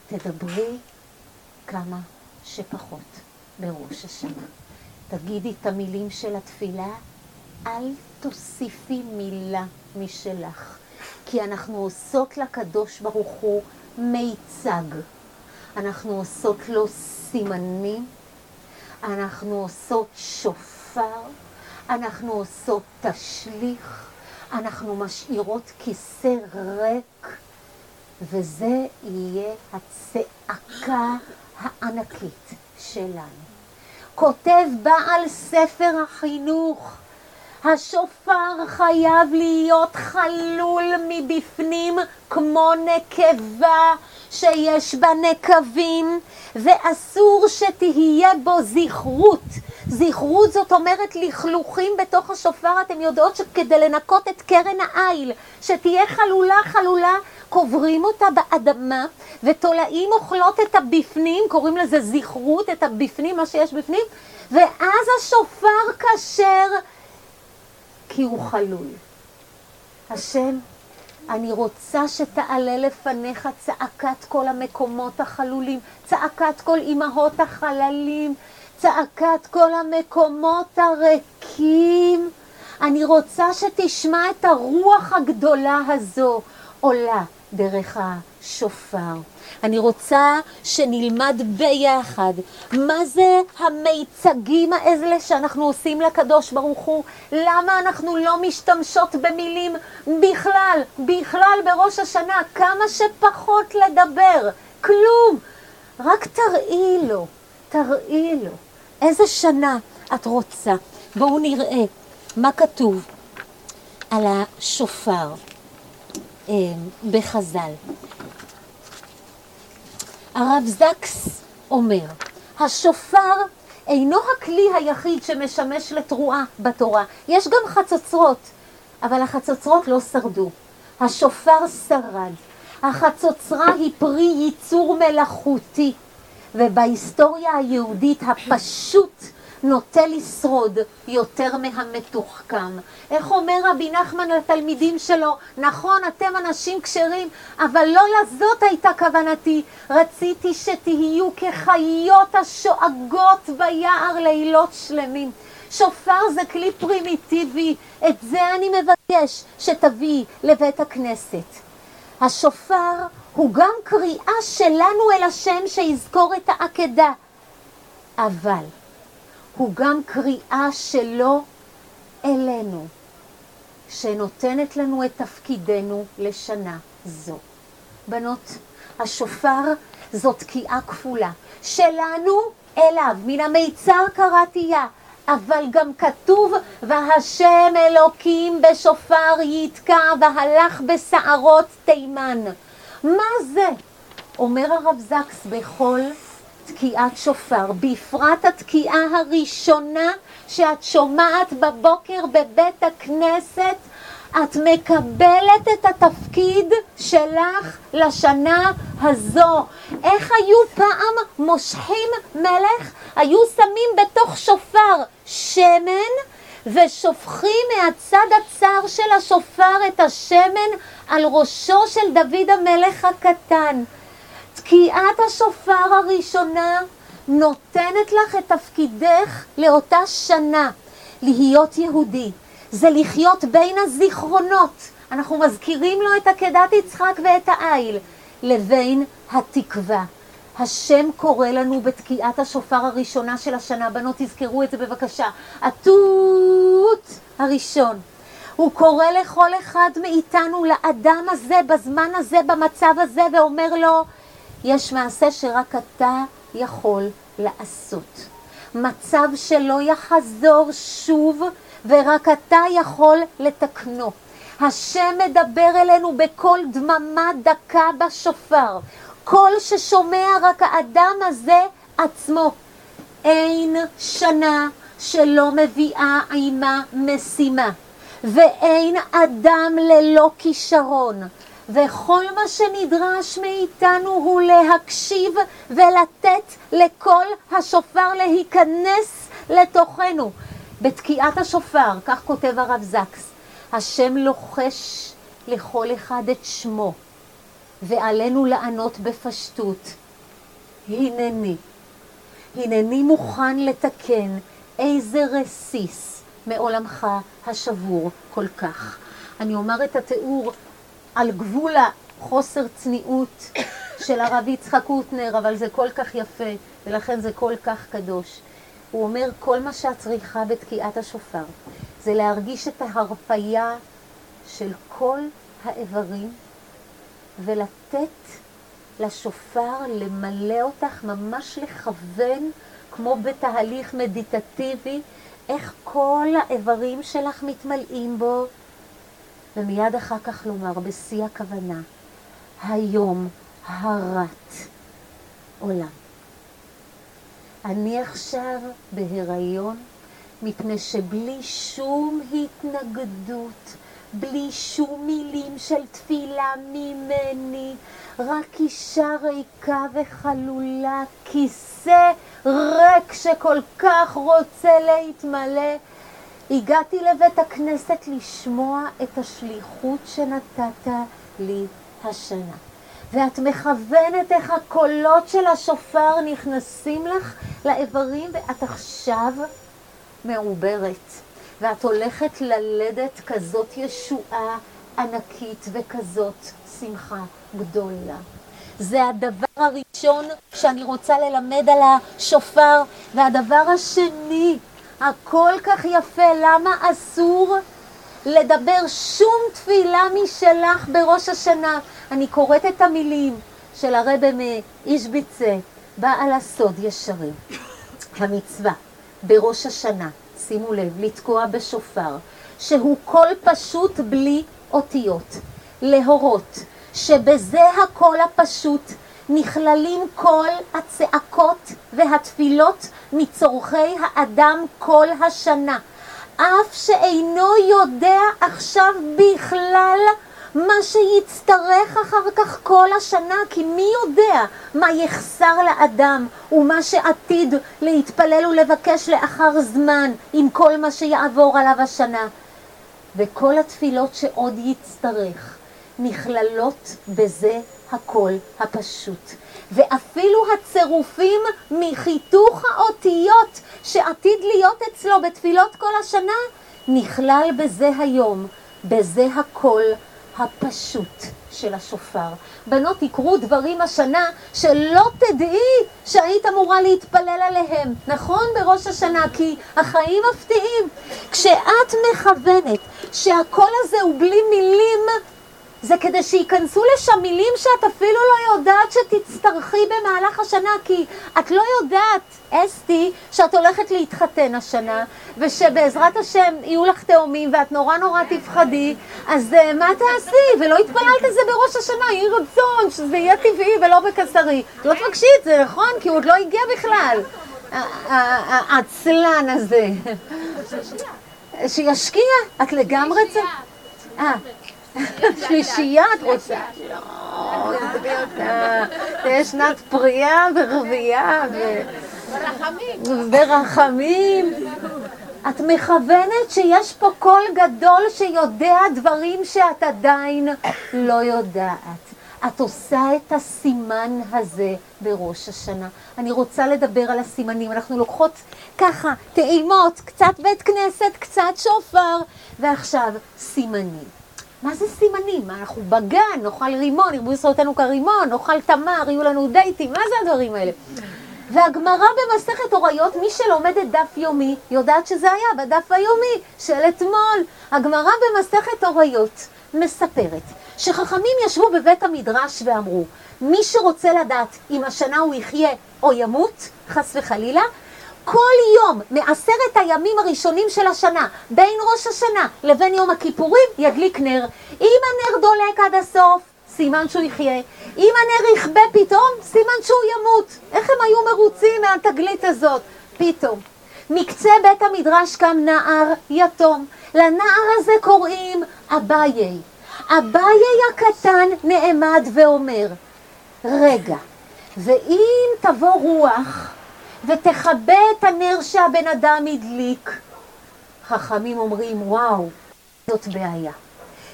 תדברי כמה שפחות בראש השנה. תגידי את המילים של התפילה, אל תוסיפי מילה משלך, כי אנחנו עושות לקדוש ברוך הוא מיצג. אנחנו עושות לו סימנים, אנחנו עושות שופר, אנחנו עושות תשליך, אנחנו משאירות כיסא ריק, וזה יהיה הצעקה הענקית שלנו. כותב בעל ספר החינוך, השופר חייב להיות חלול מבפנים כמו נקבה שיש בה נקבים, ואסור שתהיה בו זכרות. זכרות זאת אומרת לכלוכים בתוך השופר. אתם יודעות שכדי לנקות את קרן העיל, שתהיה חלולה חלולה, קוברים אותה באדמה, ותולעים אוכלות את הבפנים, קוראים לזה זכרות, את הבפנים, מה שיש בפנים, ואז השופר כשר, כי הוא חלול. השם, אני רוצה שתעלה לפניך צעקת כל המקומות החלולים, צעקת כל אמהות החללים, צעקת כל המקומות הריקים. אני רוצה שתשמע את הרוח הגדולה הזו עולה דרך השופר. אני רוצה שנלמד ביחד מה זה המיצגים האלה שאנחנו עושים לקדוש ברוך הוא. למה אנחנו לא משתמשות במילים בכלל, בכלל בראש השנה, כמה שפחות לדבר, כלום. רק תראי לו, תראי לו. איזה שנה את רוצה? בואו נראה מה כתוב על השופר אה, בחז"ל. הרב זקס אומר, השופר אינו הכלי היחיד שמשמש לתרועה בתורה. יש גם חצוצרות, אבל החצוצרות לא שרדו. השופר שרד. החצוצרה היא פרי ייצור מלאכותי, ובהיסטוריה היהודית הפשוט נוטה לשרוד יותר מהמתוחכם. איך אומר רבי נחמן לתלמידים שלו? נכון, אתם אנשים כשרים, אבל לא לזאת הייתה כוונתי. רציתי שתהיו כחיות השואגות ביער לילות שלמים. שופר זה כלי פרימיטיבי, את זה אני מבקש שתביא לבית הכנסת. השופר הוא גם קריאה שלנו אל השם שיזכור את העקדה, אבל הוא גם קריאה שלו אלינו, שנותנת לנו את תפקידנו לשנה זו. בנות, השופר זאת תקיעה כפולה, שלנו אליו, מן המיצר קראתיה, אבל גם כתוב, והשם אלוקים בשופר יתקע והלך בסערות תימן. מה זה? אומר הרב זקס, בכל תקיעת שופר, בפרט התקיעה הראשונה שאת שומעת בבוקר בבית הכנסת, את מקבלת את התפקיד שלך לשנה הזו. איך היו פעם מושכים מלך? היו שמים בתוך שופר שמן ושופכים מהצד הצר של השופר את השמן על ראשו של דוד המלך הקטן. תקיעת השופר הראשונה נותנת לך את תפקידך לאותה שנה. להיות יהודי זה לחיות בין הזיכרונות, אנחנו מזכירים לו את עקדת יצחק ואת העיל, לבין התקווה. השם קורא לנו בתקיעת השופר הראשונה של השנה, בנות תזכרו את זה בבקשה, התות הראשון. הוא קורא לכל אחד מאיתנו, לאדם הזה, בזמן הזה, במצב הזה, ואומר לו, יש מעשה שרק אתה יכול לעשות. מצב שלא יחזור שוב, ורק אתה יכול לתקנו. השם מדבר אלינו בכל דממה דקה בשופר. כל ששומע רק האדם הזה עצמו. אין שנה שלא מביאה עימה משימה. ואין אדם ללא כישרון. וכל מה שנדרש מאיתנו הוא להקשיב ולתת לכל השופר להיכנס לתוכנו. בתקיעת השופר, כך כותב הרב זקס, השם לוחש לכל אחד את שמו. ועלינו לענות בפשטות, הנני, הנני מוכן לתקן איזה רסיס מעולמך השבור כל כך. אני אומר את התיאור על גבול החוסר צניעות של הרב יצחק קוטנר, אבל זה כל כך יפה, ולכן זה כל כך קדוש. הוא אומר, כל מה שאת צריכה בתקיעת השופר, זה להרגיש את ההרפיה של כל האיברים, ולתת לשופר למלא אותך, ממש לכוון, כמו בתהליך מדיטטיבי, איך כל האיברים שלך מתמלאים בו, ומיד אחר כך לומר, בשיא הכוונה, היום הרת עולם. אני עכשיו בהיריון, מפני שבלי שום התנגדות, בלי שום מילים של תפילה ממני, רק אישה ריקה וחלולה, כיסא ריק שכל כך רוצה להתמלא, הגעתי לבית הכנסת לשמוע את השליחות שנתת לי השנה. ואת מכוונת איך הקולות של השופר נכנסים לך לאיברים, ואת עכשיו מעוברת. ואת הולכת ללדת כזאת ישועה ענקית וכזאת שמחה גדולה. זה הדבר הראשון שאני רוצה ללמד על השופר. והדבר השני, הכל כך יפה, למה אסור לדבר שום תפילה משלך בראש השנה? אני קוראת את המילים של הרבי מאישביצה, בעל הסוד ישרים. המצווה בראש השנה, שימו לב, לתקוע בשופר, שהוא קול פשוט בלי אותיות, להורות שבזה הקול הפשוט נכללים כל הצעקות והתפילות מצורכי האדם כל השנה, אף שאינו יודע עכשיו בכלל מה שיצטרך אחר כך כל השנה, כי מי יודע מה יחסר לאדם ומה שעתיד להתפלל ולבקש לאחר זמן עם כל מה שיעבור עליו השנה. וכל התפילות שעוד יצטרך נכללות בזה הכל הפשוט. ואפילו הצירופים מחיתוך האותיות שעתיד להיות אצלו בתפילות כל השנה, נכלל בזה היום, בזה הכל הפשוט של השופר. בנות, יקרו דברים השנה שלא תדעי שהיית אמורה להתפלל עליהם, נכון? בראש השנה, כי החיים מפתיעים. כשאת מכוונת שהכל הזה הוא בלי מילים, זה כדי שיכנסו לשם מילים שאת אפילו לא יודעת שתצטרכי במהלך השנה, כי את לא יודעת, אסתי, שאת הולכת להתחתן השנה, ושבעזרת השם יהיו לך תאומים ואת נורא נורא תפחדי, אז uh, מה תעשי? ולא התפללת את זה בראש השנה, יהי רצון שזה יהיה טבעי ולא בקסרי. לא תבקשי את זה, נכון? כי הוא עוד לא הגיע בכלל. העצלן הזה. שישקיע? את לגמרי צ... אה. שלישייה את רוצה? לא, תדבי אותה. תהיה שנת פרייה ורבייה ורחמים. את מכוונת שיש פה קול גדול שיודע דברים שאת עדיין לא יודעת. את עושה את הסימן הזה בראש השנה. אני רוצה לדבר על הסימנים. אנחנו לוקחות ככה טעימות, קצת בית כנסת, קצת שופר, ועכשיו סימנים. מה זה סימנים? אנחנו בגן, נאכל רימון, ירבו ישראל אותנו כרימון, נאכל תמר, יהיו לנו דייטים, מה זה הדברים האלה? והגמרא במסכת הוריות, מי שלומדת דף יומי, יודעת שזה היה בדף היומי של אתמול. הגמרא במסכת הוריות מספרת שחכמים ישבו בבית המדרש ואמרו, מי שרוצה לדעת אם השנה הוא יחיה או ימות, חס וחלילה, כל יום מעשרת הימים הראשונים של השנה, בין ראש השנה לבין יום הכיפורים, ידליק נר. אם הנר דולק עד הסוף, סימן שהוא יחיה. אם הנר יכבה פתאום, סימן שהוא ימות. איך הם היו מרוצים מהתגלית הזאת? פתאום. מקצה בית המדרש קם נער יתום. לנער הזה קוראים אביי. אביי הקטן נעמד ואומר, רגע, ואם תבוא רוח ותכבה את הנר שהבן אדם הדליק, חכמים אומרים, וואו, זאת בעיה.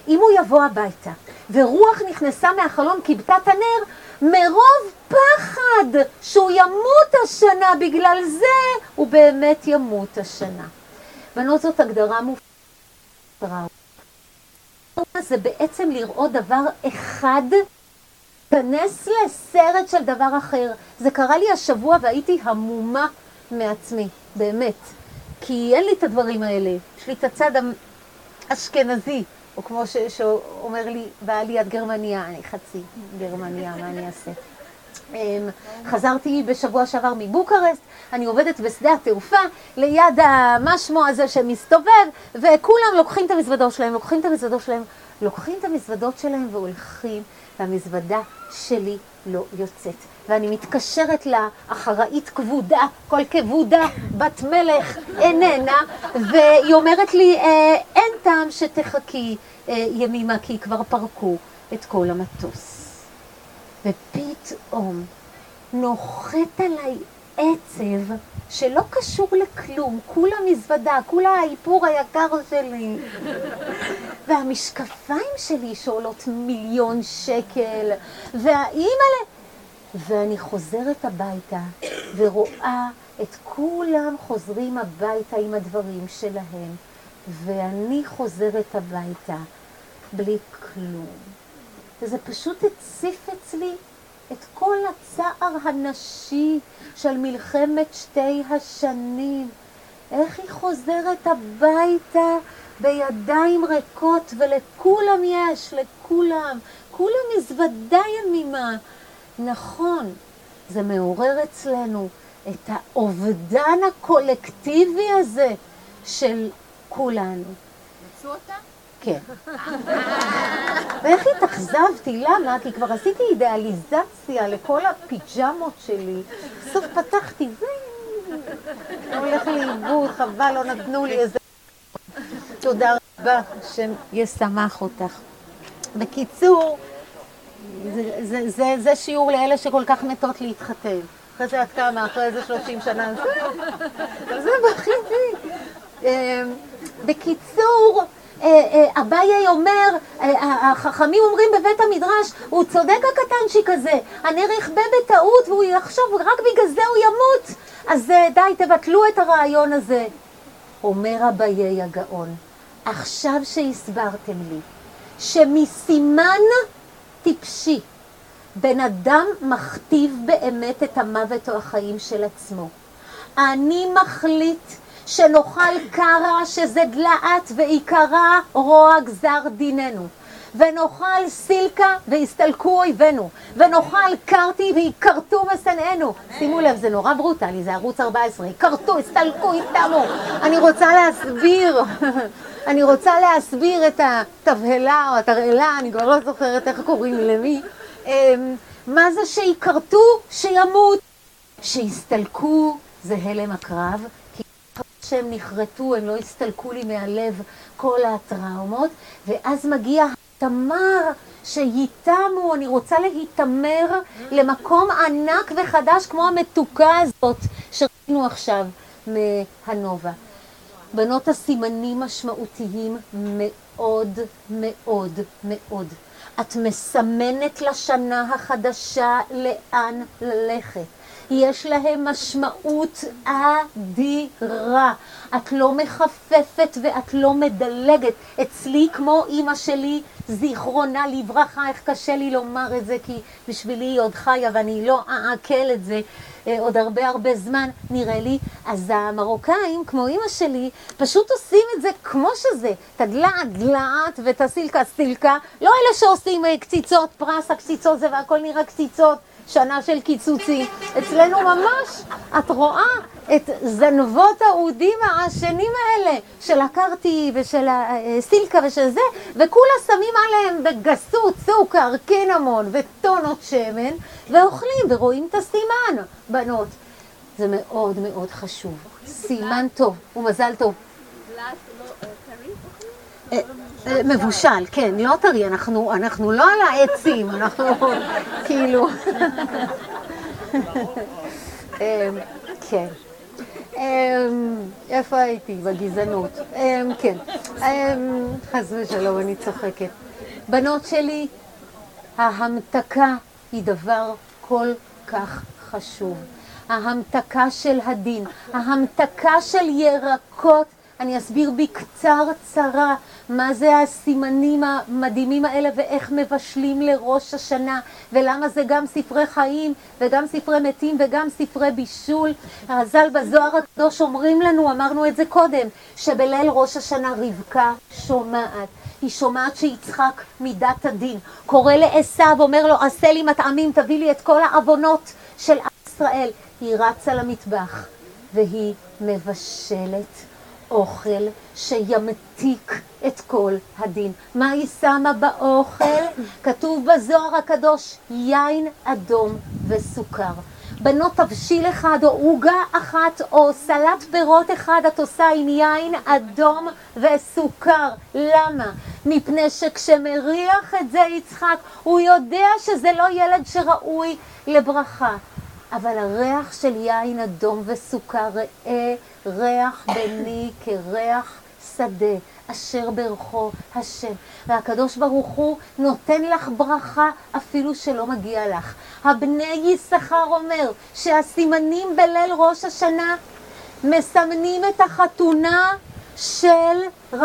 אם הוא יבוא הביתה, ורוח נכנסה מהחלון, כיבתה את הנר, מרוב פחד שהוא ימות השנה, בגלל זה הוא באמת ימות השנה. בנות, זאת הגדרה מופלאה. זה בעצם לראות דבר אחד, כנס לסרט של דבר אחר. זה קרה לי השבוע והייתי המומה מעצמי, באמת. כי אין לי את הדברים האלה. יש לי את הצד האשכנזי, או כמו ש- שאומר לי, בעליית גרמניה, אני חצי גרמניה, מה אני אעשה? אמ, חזרתי בשבוע שעבר מבוקרסט, אני עובדת בשדה התעופה, ליד המשמו הזה שמסתובב, וכולם לוקחים את המזוודות שלהם, לוקחים את המזוודות שלהם, לוקחים את המזוודות שלהם והולכים, והמזוודה שלי לא יוצאת. ואני מתקשרת לה, אחראית כבודה, כל כבודה, בת מלך, איננה, והיא אומרת לי, אה, אין טעם שתחכי אה, ימימה, כי כבר פרקו את כל המטוס. ופתאום נוחת עליי עצב שלא קשור לכלום, כולה מזוודה, כולה האיפור היקר שלי. והמשקפיים שלי שעולות מיליון שקל, והאימא'לה... ואני חוזרת הביתה ורואה את כולם חוזרים הביתה עם הדברים שלהם, ואני חוזרת הביתה בלי כלום. וזה פשוט הציף אצלי את כל הצער הנשי של מלחמת שתי השנים. איך היא חוזרת הביתה בידיים ריקות, ולכולם יש, לכולם, כולם מזוודה ימימה. נכון, זה מעורר אצלנו את האובדן הקולקטיבי הזה של כולנו. מצאו אותה? כן. ואיך התאכזבתי? למה? כי כבר עשיתי אידיאליזציה לכל הפיג'מות שלי. בסוף פתחתי, זה הולך לאיבוד, חבל, לא נתנו לי איזה... תודה רבה, השם ישמח אותך. בקיצור, זה, זה, זה, זה שיעור לאלה שכל כך מתות להתחתן. אחרי זה את כמה, אחרי איזה שלושים שנה. זה בכיתי. בקיצור, אביי אומר, החכמים אומרים בבית המדרש, הוא צודק הקטנצ'יק הזה, הנר יכבה בטעות והוא יחשוב, רק בגלל זה הוא ימות. אז די, תבטלו את הרעיון הזה. אומר אביי הגאון, עכשיו שהסברתם לי, שמסימן טיפשי, בן אדם מכתיב באמת את המוות או החיים של עצמו. אני מחליט שנאכל קרא שזה דלעת ועיקרה רוע גזר דיננו, ונאכל סילקה והסתלקו אויבינו, ונאכל קרתי ויקרתו משנאינו. שימו לב, זה נורא ברוטלי, זה ערוץ ארבע עשרה, קרתו, הסתלקו, יתמו. אני רוצה להסביר, אני רוצה להסביר את התבהלה או התרעלה, אני כבר לא זוכרת איך קוראים למי. מה זה שיקרתו? שימות. שיסתלקו זה הלם הקרב, כי שהם נחרטו, הם לא הסתלקו לי מהלב כל הטראומות, ואז מגיע התמר שיתמו, אני רוצה להתמר למקום ענק וחדש כמו המתוקה הזאת שראינו עכשיו מהנובה. בנות, הסימנים משמעותיים מאוד מאוד מאוד. את מסמנת לשנה החדשה לאן ללכת. יש להם משמעות אדירה. את לא מחפפת ואת לא מדלגת. אצלי כמו אמא שלי, זיכרונה לברכה, איך קשה לי לומר את זה, כי בשבילי היא עוד חיה ואני לא אעכל את זה עוד הרבה הרבה זמן, נראה לי. אז המרוקאים, כמו אמא שלי, פשוט עושים את זה כמו שזה. תדלעת, דלעת ותסילקה, סילקה. לא אלה שעושים קציצות, פרס הקציצות זה והכל נראה קציצות. שנה של קיצוצים. אצלנו ממש, את רואה את זנבות האודים העשנים האלה של הקרתי ושל הסילקה ושל זה, וכולה שמים עליהם בגסות, סוכר, קינמון וטונות שמן, ואוכלים ורואים את הסימן, בנות. זה מאוד מאוד חשוב. סימן טוב ומזל טוב. מבושל, כן, לא טרי, אנחנו, אנחנו לא על העצים, אנחנו כאילו, כן, איפה הייתי? בגזענות, כן, חס ושלום, אני צוחקת. בנות שלי, ההמתקה היא דבר כל כך חשוב. ההמתקה של הדין, ההמתקה של ירקות. אני אסביר בקצר צרה מה זה הסימנים המדהימים האלה ואיך מבשלים לראש השנה, ולמה זה גם ספרי חיים וגם ספרי מתים וגם ספרי בישול. הרז"ל בזוהר הקדוש אומרים לנו, אמרנו את זה קודם, שבליל ראש השנה רבקה שומעת. היא שומעת שיצחק מידת הדין קורא לעשיו, אומר לו, עשה לי מטעמים, תביא לי את כל העוונות של עם ישראל. היא רצה למטבח והיא מבשלת אוכל שימתיק את כל הדין. מה היא שמה באוכל? כתוב בזוהר הקדוש, יין אדום וסוכר. בנות, תבשיל אחד או עוגה אחת או סלט פירות אחד את עושה עם יין אדום וסוכר. למה? מפני שכשמריח את זה יצחק, הוא יודע שזה לא ילד שראוי לברכה. אבל הריח של יין אדום וסוכר, ראה ריח בני כריח שדה, אשר ברכו השם. והקדוש ברוך הוא נותן לך ברכה אפילו שלא מגיע לך. הבני יששכר אומר שהסימנים בליל ראש השנה מסמנים את החתונה של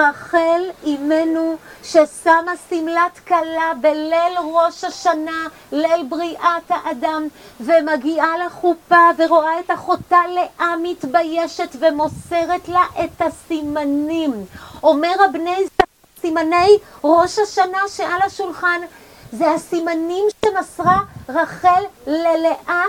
רחל אימנו, ששמה סמלת כלה בליל ראש השנה, ליל בריאת האדם, ומגיעה לחופה ורואה את אחותה לאה מתביישת ומוסרת לה את הסימנים. אומר הבני, סימני ראש השנה שעל השולחן, זה הסימנים שמסרה רחל ללאה,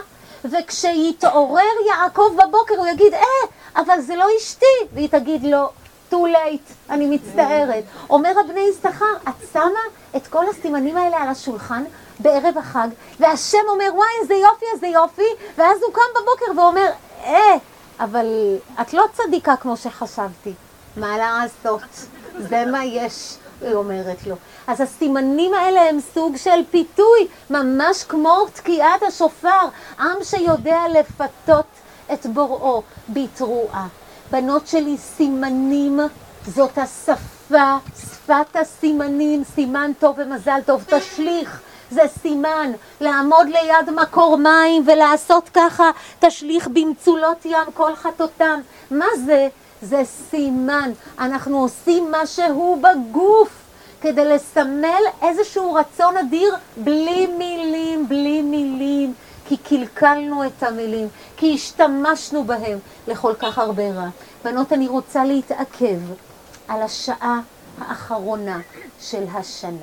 וכשיתעורר יעקב בבוקר הוא יגיד, אה, אבל זה לא אשתי, והיא תגיד לו, too late, אני מצטערת. אומר הבני יששכר, את שמה את כל הסימנים האלה על השולחן בערב החג, והשם אומר, וואי, איזה יופי, איזה יופי, ואז הוא קם בבוקר ואומר, אה, אבל את לא צדיקה כמו שחשבתי. מה לעשות? זה מה יש, היא אומרת לו. אז הסימנים האלה הם סוג של פיתוי, ממש כמו תקיעת השופר, עם שיודע לפתות את בוראו בתרועה. בנות שלי, סימנים זאת השפה, שפת הסימנים, סימן טוב ומזל טוב, תשליך, זה סימן, לעמוד ליד מקור מים ולעשות ככה, תשליך במצולות ים כל חטאותם. מה זה? זה סימן, אנחנו עושים משהו בגוף כדי לסמל איזשהו רצון אדיר בלי מילים, בלי מילים. כי קלקלנו את המילים, כי השתמשנו בהם לכל כך הרבה רע. בנות, אני רוצה להתעכב על השעה האחרונה של השנה.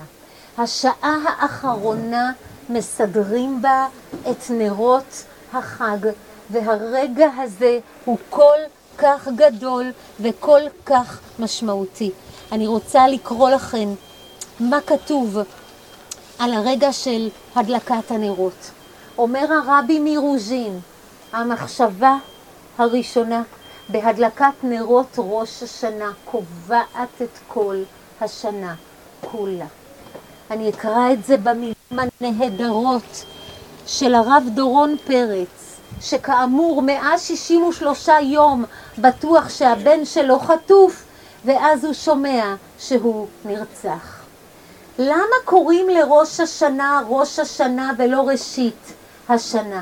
השעה האחרונה מסדרים בה את נרות החג, והרגע הזה הוא כל כך גדול וכל כך משמעותי. אני רוצה לקרוא לכם מה כתוב על הרגע של הדלקת הנרות. אומר הרבי מרוז'ין, המחשבה הראשונה בהדלקת נרות ראש השנה קובעת את כל השנה כולה. אני אקרא את זה במילים הנהדרות של הרב דורון פרץ, שכאמור מאה שישים ושלושה יום בטוח שהבן שלו חטוף, ואז הוא שומע שהוא נרצח. למה קוראים לראש השנה ראש השנה ולא ראשית השנה?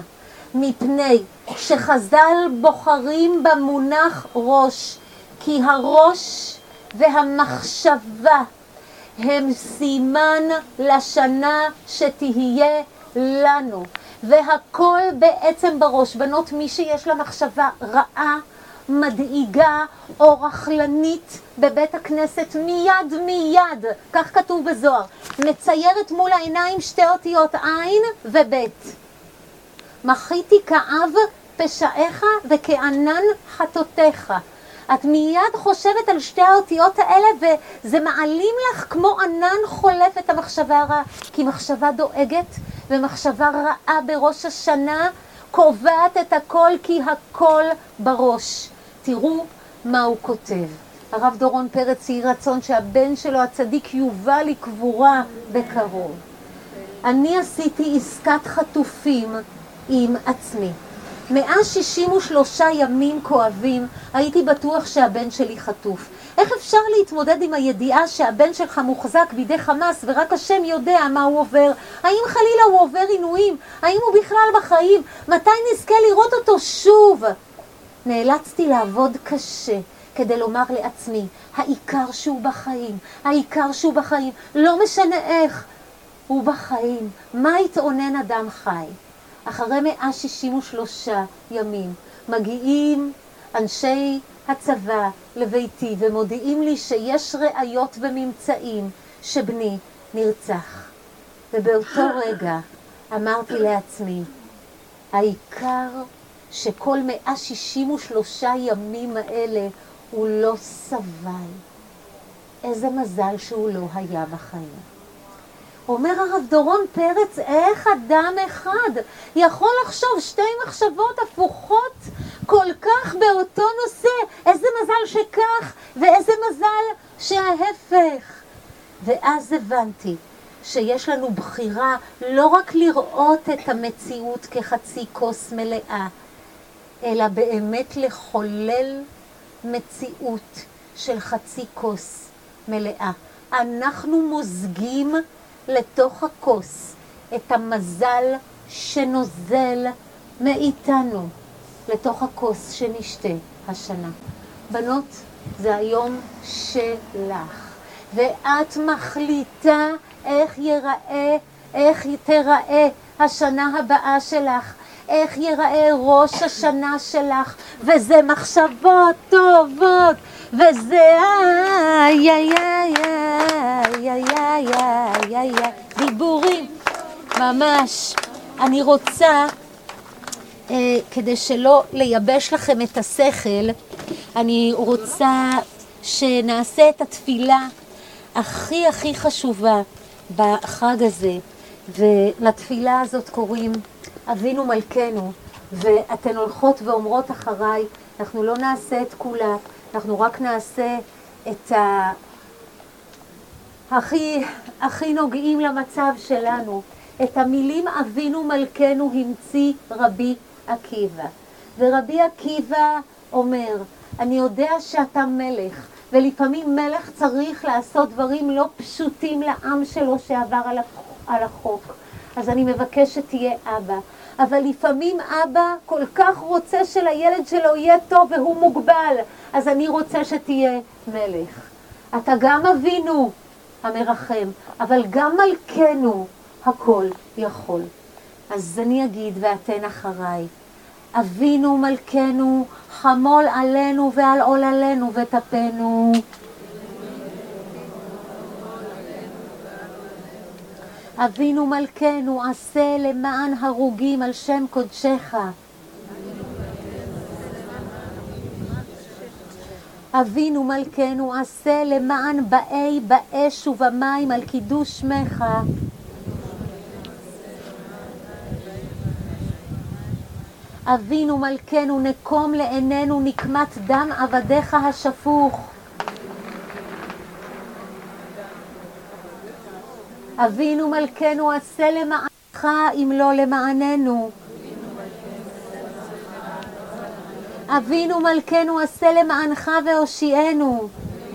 מפני שחז"ל בוחרים במונח ראש, כי הראש והמחשבה הם סימן לשנה שתהיה לנו, והכל בעצם בראש. בנות, מי שיש לה מחשבה רעה, מדאיגה או רכלנית בבית הכנסת, מיד מיד, כך כתוב בזוהר, מציירת מול העיניים שתי אותיות עין ובית. מחיתי כאב פשעיך וכענן חטאותיך. את מיד חושבת על שתי האותיות האלה, וזה מעלים לך כמו ענן חולף את המחשבה הרעה, כי מחשבה דואגת ומחשבה רעה בראש השנה קובעת את הכל, כי הכל בראש. תראו מה הוא כותב. הרב דורון פרץ יהי רצון שהבן שלו הצדיק יובא לקבורה בקרוב. אני עשיתי עסקת חטופים עם עצמי. מאה שישים ושלושה ימים כואבים, הייתי בטוח שהבן שלי חטוף. איך אפשר להתמודד עם הידיעה שהבן שלך מוחזק בידי חמאס ורק השם יודע מה הוא עובר? האם חלילה הוא עובר עינויים? האם הוא בכלל בחיים? מתי נזכה לראות אותו שוב? נאלצתי לעבוד קשה כדי לומר לעצמי, העיקר שהוא בחיים, העיקר שהוא בחיים, לא משנה איך, הוא בחיים. מה יתעונן אדם חי? אחרי מאה שישים ושלושה ימים מגיעים אנשי הצבא לביתי ומודיעים לי שיש ראיות וממצאים שבני נרצח. ובאותו רגע אמרתי לעצמי, העיקר שכל מאה שישים ושלושה ימים האלה הוא לא סבל. איזה מזל שהוא לא היה בחיים. אומר הרב דורון פרץ, איך אדם אחד יכול לחשוב שתי מחשבות הפוכות כל כך באותו נושא? איזה מזל שכך ואיזה מזל שההפך. ואז הבנתי שיש לנו בחירה לא רק לראות את המציאות כחצי כוס מלאה, אלא באמת לחולל מציאות של חצי כוס מלאה. אנחנו מוזגים לתוך הכוס את המזל שנוזל מאיתנו לתוך הכוס שנשתה השנה. בנות, זה היום שלך, ואת מחליטה איך ייראה, איך תיראה השנה הבאה שלך, איך ייראה ראש השנה שלך, וזה מחשבות טובות, וזה איי איי איי איי איי איי איי איי דיבורים ממש. אני רוצה, אה, כדי שלא לייבש לכם את השכל, אני רוצה שנעשה את התפילה הכי הכי חשובה בחג הזה, ולתפילה הזאת קוראים אבינו מלכנו, ואתן הולכות ואומרות אחריי, אנחנו לא נעשה את כולה, אנחנו רק נעשה את ה... הכי, הכי נוגעים למצב שלנו. את המילים אבינו מלכנו המציא רבי עקיבא. ורבי עקיבא אומר, אני יודע שאתה מלך, ולפעמים מלך צריך לעשות דברים לא פשוטים לעם שלו שעבר על החוק. אז אני מבקש שתהיה אבא. אבל לפעמים אבא כל כך רוצה שלילד שלו יהיה טוב והוא מוגבל. אז אני רוצה שתהיה מלך. אתה גם אבינו המרחם, אבל גם מלכנו הכל יכול. אז אני אגיד ואתן אחריי. אבינו מלכנו, חמול עלינו ועל עוללנו וטפנו. אבינו מלכנו, עשה למען הרוגים על שם קודשך. אבינו מלכנו, עשה למען באי באש ובמים על קידוש שמך. אבינו מלכנו, נקום לעינינו נקמת דם עבדיך השפוך. אבינו מלכנו, עשה למענך אם לא למעננו. אבינו מלכנו, עשה למענך והושיענו.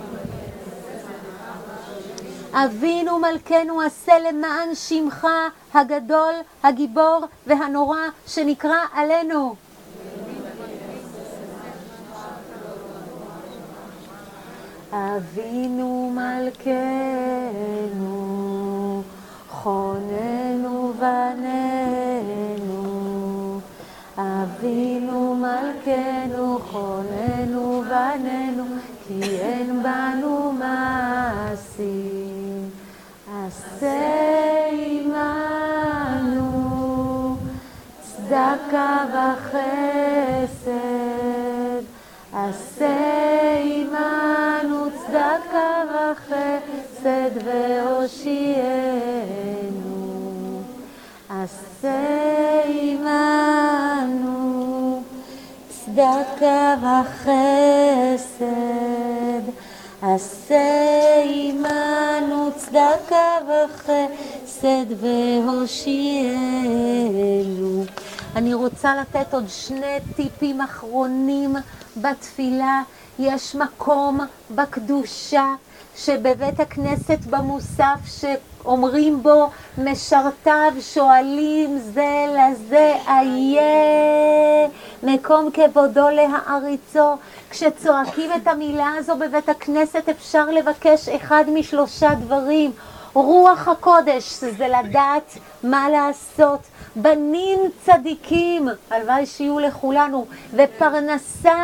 אבינו מלכנו, עשה למען שמך הגדול, הגיבור והנורא שנקרא עלינו. אבינו מלכנו, חוננו בנינו. אבינו מלכנו, חוננו בנינו, כי אין בנו מעשים. עשה עמנו צדקה וחסד. עשה עמנו צדקה וחסד והושיענו. עשה עמנו צדקה וחסד. עשה עמנו צדקה וחסד והושיענו. אני רוצה לתת עוד שני טיפים אחרונים בתפילה. יש מקום בקדושה שבבית הכנסת במוסף שאומרים בו משרתיו שואלים זה לזה איה מקום כבודו להעריצו. כשצועקים את המילה הזו בבית הכנסת אפשר לבקש אחד משלושה דברים: רוח הקודש, זה לדעת מה לעשות, בנים צדיקים, הלוואי שיהיו לכולנו, ופרנסה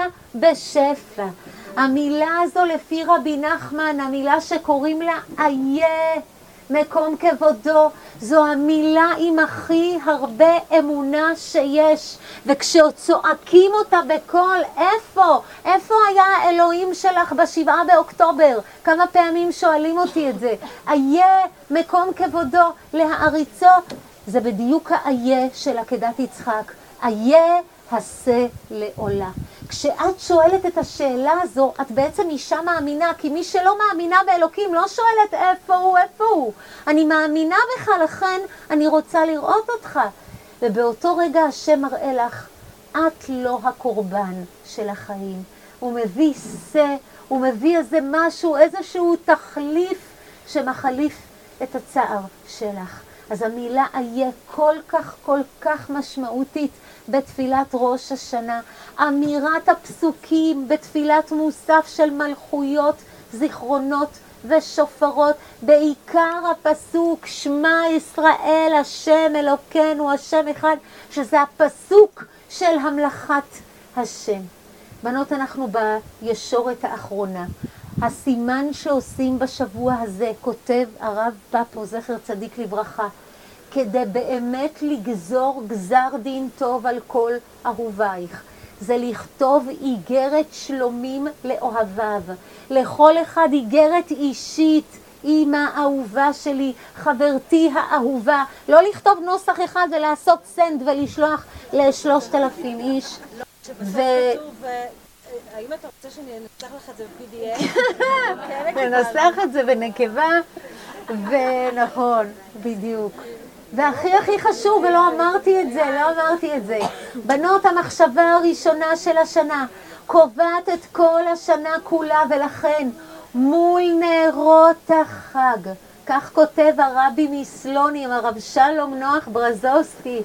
בשפע. המילה הזו לפי רבי נחמן, המילה שקוראים לה איה מקום כבודו, זו המילה עם הכי הרבה אמונה שיש, וכשצועקים אותה בקול, איפה? איפה היה האלוהים שלך בשבעה באוקטובר? כמה פעמים שואלים אותי את זה. איה מקום כבודו להעריצו, זה בדיוק האיה של עקדת יצחק. איה עשה לעולה. כשאת שואלת את השאלה הזו, את בעצם אישה מאמינה, כי מי שלא מאמינה באלוקים לא שואלת איפה הוא, איפה הוא. אני מאמינה בך, לכן אני רוצה לראות אותך. ובאותו רגע השם מראה לך, את לא הקורבן של החיים. הוא מביא שא, הוא מביא איזה משהו, איזשהו תחליף שמחליף את הצער שלך. אז המילה איה כל כך כל כך משמעותית בתפילת ראש השנה. אמירת הפסוקים בתפילת מוסף של מלכויות, זיכרונות ושופרות, בעיקר הפסוק שמע ישראל השם אלוקינו השם אחד, שזה הפסוק של המלכת השם. בנות, אנחנו בישורת האחרונה. הסימן שעושים בשבוע הזה, כותב הרב פפו זכר צדיק לברכה, כדי באמת לגזור גזר דין טוב על כל אהובייך, זה לכתוב איגרת שלומים לאוהביו, לכל אחד איגרת אישית, אמא אהובה שלי, חברתי האהובה, לא לכתוב נוסח אחד ולעשות סנד ולשלוח לשלושת אלפים איש. שבסוף כתוב, האם אתה רוצה שאני אנסח לך את זה ב-פי די אף? ננסח את זה בנקבה, ונכון, בדיוק. והכי הכי חשוב, ולא אמרתי את זה, לא אמרתי את זה. בנות, המחשבה הראשונה של השנה קובעת את כל השנה כולה, ולכן מול נרות החג, כך כותב הרבי מסלונים, הרב שלום נוח ברזובסקי,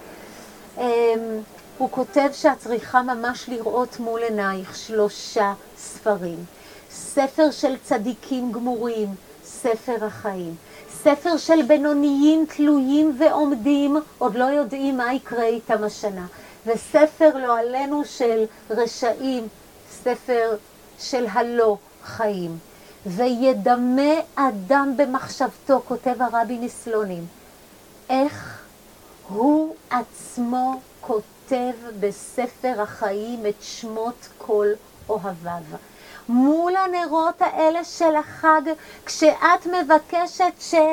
הוא כותב שאת צריכה ממש לראות מול עינייך שלושה ספרים. ספר של צדיקים גמורים, ספר החיים. ספר של בינוניים תלויים ועומדים, עוד לא יודעים מה יקרה איתם השנה. וספר לא עלינו של רשעים, ספר של הלא חיים. וידמה אדם במחשבתו, כותב הרבי מסלונים, איך הוא עצמו כותב בספר החיים את שמות כל אוהביו. מול הנרות האלה של החג, כשאת מבקשת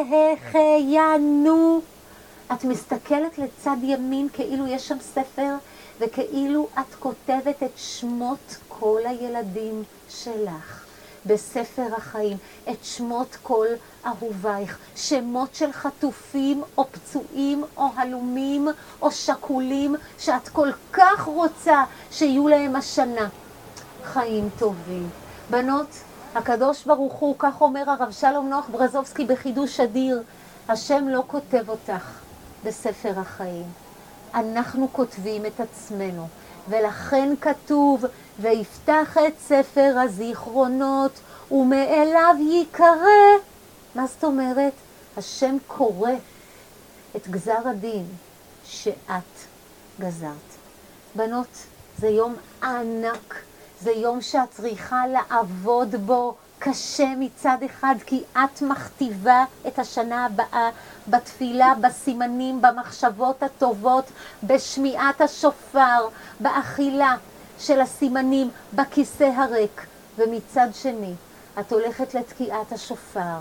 שהחיינו, את מסתכלת לצד ימין כאילו יש שם ספר, וכאילו את כותבת את שמות כל הילדים שלך בספר החיים, את שמות כל אהובייך, שמות של חטופים או פצועים או הלומים או שקולים שאת כל כך רוצה שיהיו להם השנה חיים טובים. בנות, הקדוש ברוך הוא, כך אומר הרב שלום נוח ברזובסקי בחידוש אדיר, השם לא כותב אותך בספר החיים, אנחנו כותבים את עצמנו, ולכן כתוב ויפתח את ספר הזיכרונות ומאליו ייקרא. מה זאת אומרת? השם קורא את גזר הדין שאת גזרת. בנות, זה יום ענק, זה יום שאת צריכה לעבוד בו קשה מצד אחד, כי את מכתיבה את השנה הבאה בתפילה, בסימנים, במחשבות הטובות, בשמיעת השופר, באכילה של הסימנים, בכיסא הריק. ומצד שני, את הולכת לתקיעת השופר,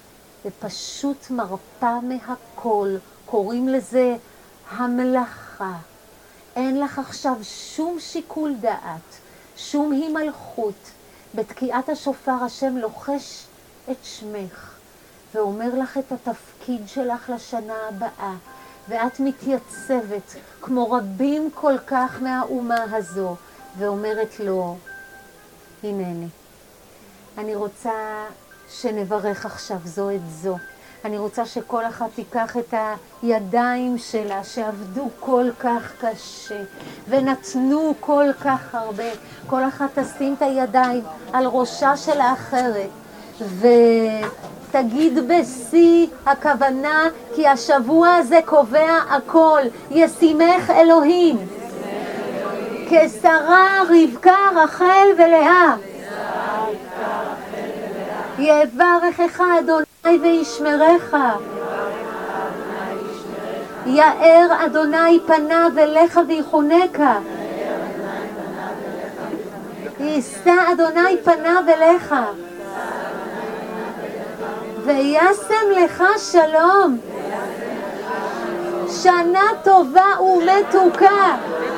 ופשוט מרפה מהכל, קוראים לזה המלאכה. אין לך עכשיו שום שיקול דעת, שום הימלכות. בתקיעת השופר השם לוחש את שמך, ואומר לך את התפקיד שלך לשנה הבאה, ואת מתייצבת כמו רבים כל כך מהאומה הזו, ואומרת לו, הנני. אני רוצה שנברך עכשיו זו את זו. אני רוצה שכל אחת תיקח את הידיים שלה שעבדו כל כך קשה ונתנו כל כך הרבה. כל אחת תשים את הידיים על ראשה של האחרת ותגיד בשיא הכוונה, כי השבוע הזה קובע הכל. ישימך אלוהים כשרה רבקה רחל ולאה. יברכך אדוני וישמרך. יאר אדוני פניו אליך ויחונקה. יישא אדוני פניו אליך וישם לך שלום. שנה טובה ומתוקה.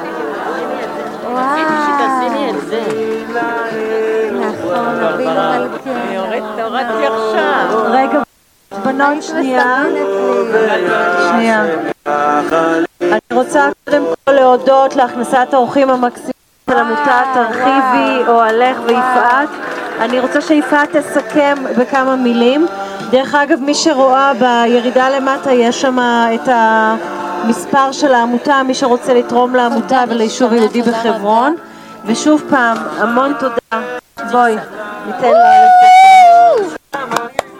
שתעשיני את זה. נכון, אבינו מלכנו. הורדתי עכשיו. רגע, בנות, שנייה. שנייה. אני רוצה קודם כל להודות להכנסת האורחים המקסימים של עמותת תרחיבי, אוהלך ויפעת. אני רוצה שיפעת תסכם בכמה מילים. דרך אגב, מי שרואה בירידה למטה יש שם את המספר של העמותה, מי שרוצה לתרום לעמותה וליישוב יהודי בחברון. ושוב פעם, המון תודה. בואי, ניתן לה לסכם.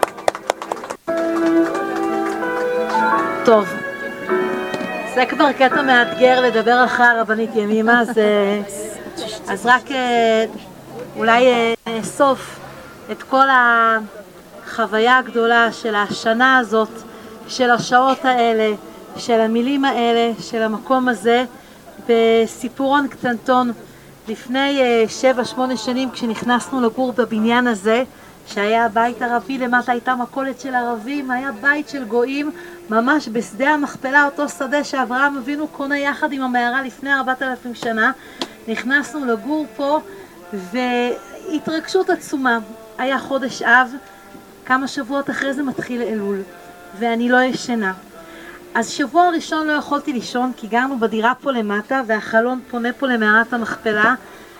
טוב, זה כבר קטע מאתגר לדבר אחרי הרבנית ימימה, אז, אז רק אולי נאסוף את כל החוויה הגדולה של השנה הזאת, של השעות האלה, של המילים האלה, של המקום הזה, בסיפורון קטנטון. לפני שבע שמונה שנים כשנכנסנו לגור בבניין הזה, שהיה הבית ערבי, למטה הייתה מכולת של ערבים, היה בית של גויים, ממש בשדה המכפלה, אותו שדה שאברהם אבינו קונה יחד עם המערה לפני ארבעת אלפים שנה. נכנסנו לגור פה והתרגשות עצומה. היה חודש אב, כמה שבועות אחרי זה מתחיל אלול, ואני לא ישנה. אז שבוע הראשון לא יכולתי לישון, כי גרנו בדירה פה למטה, והחלון פונה פה למערת המכפלה,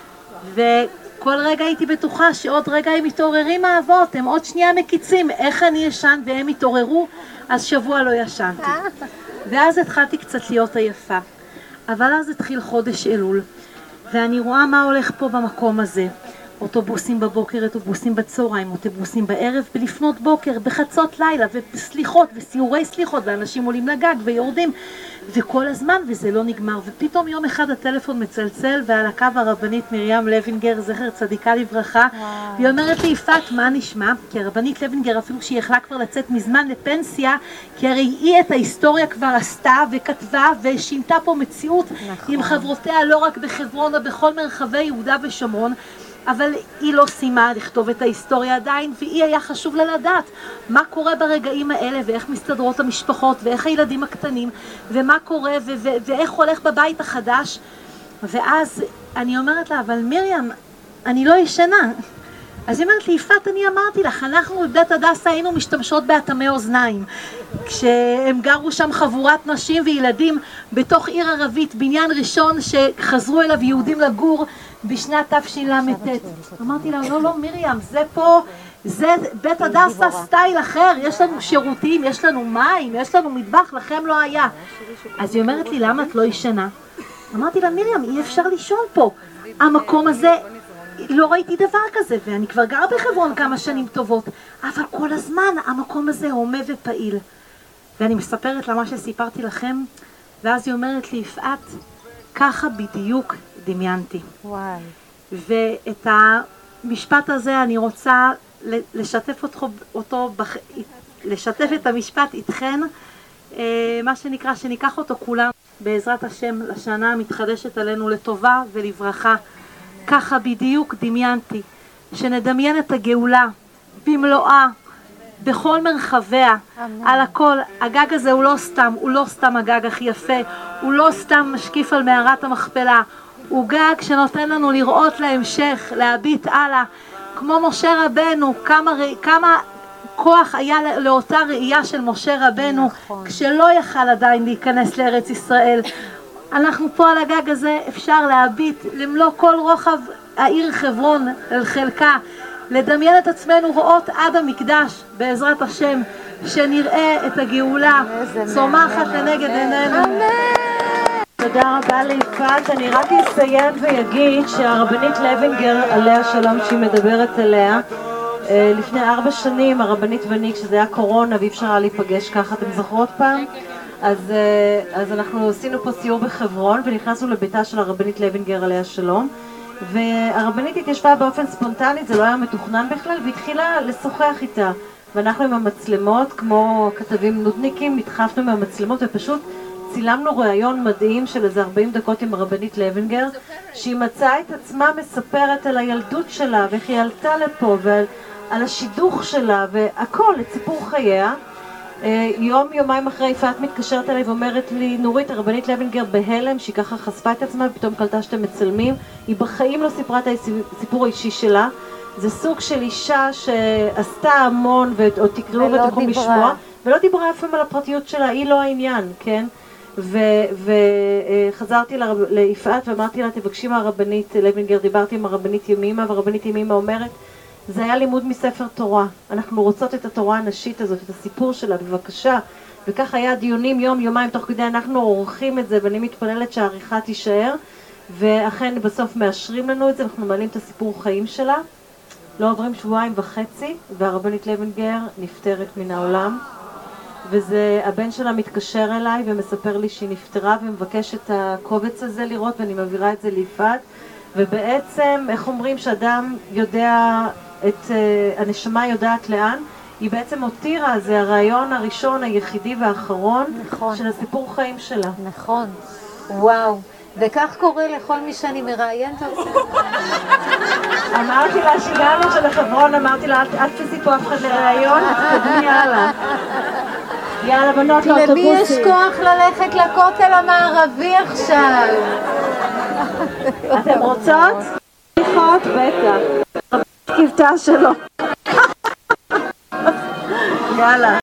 וכל רגע הייתי בטוחה שעוד רגע הם מתעוררים האבות, הם עוד שנייה מקיצים, איך אני ישן והם התעוררו, אז שבוע לא ישנתי. ואז התחלתי קצת להיות עייפה. אבל אז התחיל חודש אלול, ואני רואה מה הולך פה במקום הזה. אוטובוסים בבוקר, אוטובוסים בצהריים, אוטובוסים בערב, בלפנות בוקר, בחצות לילה, וסליחות, וסיורי סליחות, ואנשים עולים לגג ויורדים, וכל הזמן, וזה לא נגמר. ופתאום יום אחד הטלפון מצלצל, ועל הקו הרבנית מרים לוינגר, זכר צדיקה לברכה, והיא אומרת לי, יפעת, מה נשמע? כי הרבנית לוינגר, אפילו שהיא יכלה כבר לצאת מזמן לפנסיה, כי הרי היא את ההיסטוריה כבר עשתה, וכתבה, ושינתה פה מציאות, נכון. עם חברותיה, לא רק בחברון, או בכל מרחבי יהודה ושומרון, אבל היא לא סיימה לכתוב את ההיסטוריה עדיין, והיא היה חשוב לה לדעת מה קורה ברגעים האלה, ואיך מסתדרות המשפחות, ואיך הילדים הקטנים, ומה קורה, ו- ו- ואיך הולך בבית החדש. ואז אני אומרת לה, אבל מרים, אני לא ישנה. אז היא אומרת לי, יפעת, אני אמרתי לך, אנחנו בבית הדסה היינו משתמשות באטמי אוזניים. כשהם גרו שם חבורת נשים וילדים בתוך עיר ערבית, בניין ראשון שחזרו אליו יהודים לגור בשנת תשל"ט. אמרתי לה, לא, לא, מרים, זה פה, זה בית הדסה סטייל אחר, יש לנו שירותים, יש לנו מים, יש לנו מטבח, לכם לא היה. אז היא אומרת לי, למה את לא ישנה? אמרתי לה, מרים, אי אפשר לישון פה. המקום הזה, לא ראיתי דבר כזה, ואני כבר גר בחברון כמה שנים טובות, אבל כל הזמן המקום הזה הומה ופעיל. ואני מספרת לה מה שסיפרתי לכם, ואז היא אומרת לי, יפעת, ככה בדיוק דמיינתי. וואי. ואת המשפט הזה אני רוצה לשתף אותו, אותו בח... לשתף את המשפט איתכן, מה שנקרא, שניקח אותו כולם בעזרת השם לשנה המתחדשת עלינו לטובה ולברכה. ככה בדיוק דמיינתי, שנדמיין את הגאולה במלואה, בכל מרחביה, אמן. על הכל. הגג הזה הוא לא סתם, הוא לא סתם הגג הכי יפה, הוא לא סתם משקיף על מערת המכפלה, הוא גג שנותן לנו לראות להמשך, להביט הלאה, כמו משה רבנו, כמה, כמה כוח היה לאותה ראייה של משה רבנו, נכון. כשלא יכל עדיין להיכנס לארץ ישראל. אנחנו פה על הגג הזה אפשר להביט למלוא כל רוחב העיר חברון אל חלקה, לדמיין את עצמנו רואות עד המקדש בעזרת השם, שנראה את הגאולה צומחת לנגד עינינו. תודה רבה ליפעת. אני רק אסיים ויגיד שהרבנית לוינגר עליה שלום שהיא מדברת עליה, לפני ארבע שנים הרבנית ואני, כשזה היה קורונה ואי אפשר היה להיפגש ככה, אתם זוכרות פעם? אז, אז אנחנו עשינו פה סיור בחברון ונכנסנו לביתה של הרבנית לוינגר עליה שלום, והרבנית התיישבה באופן ספונטני, זה לא היה מתוכנן בכלל, והתחילה לשוחח איתה, ואנחנו עם המצלמות כמו כתבים נודניקים נדחפנו עם המצלמות ופשוט צילמנו ראיון מדהים של איזה ארבעים דקות עם הרבנית לוינגר, שהיא מצאה את עצמה מספרת על הילדות שלה ואיך היא עלתה לפה ועל על השידוך שלה והכל, את סיפור חייה. יום יומיים אחרי יפעת מתקשרת אליי ואומרת לי, נורית, הרבנית לוינגר בהלם שהיא ככה חשפה את עצמה ופתאום קלטה שאתם מצלמים. היא בחיים לא סיפרה את הסיפור האישי שלה. זה סוג של אישה שעשתה המון ועוד תקראו ותוכלו לשמוע, ולא דיברה אף פעם על הפרטיות שלה, היא לא העניין, כן? וחזרתי ליפעת ואמרתי לה, תבקשי מהרבנית לוינגר, דיברתי עם הרבנית ימימה, והרבנית ימימה אומרת, זה היה לימוד מספר תורה, אנחנו רוצות את התורה הנשית הזאת, את הסיפור שלה, בבקשה. וכך היה דיונים יום יומיים תוך כדי, אנחנו עורכים את זה ואני מתפללת שהעריכה תישאר, ואכן בסוף מאשרים לנו את זה, אנחנו מעלים את הסיפור חיים שלה. לא עוברים שבועיים וחצי והרבנית לוינגר נפטרת מן העולם, וזה הבן שלה מתקשר אליי ומספר לי שהיא נפטרה ומבקש את הקובץ הזה לראות, ואני מעבירה את זה ליפעת. ובעצם איך אומרים שאדם יודע את uh, הנשמה יודעת לאן, היא בעצם הותירה, זה הרעיון הראשון היחידי והאחרון נכון. של הסיפור חיים שלה. נכון, וואו, וכך קורה לכל מי שאני מראיינת. אמרתי לה שהגענו של החברון, אמרתי לה אל תפסי פה אף אחד לראיון, תתקדמי הלאה. יאללה בנות לאוטובוסים. למי יש כוח ללכת לכותל המערבי עכשיו? אתם רוצות? שיחות? בטח. כבטה שלו. יאללה.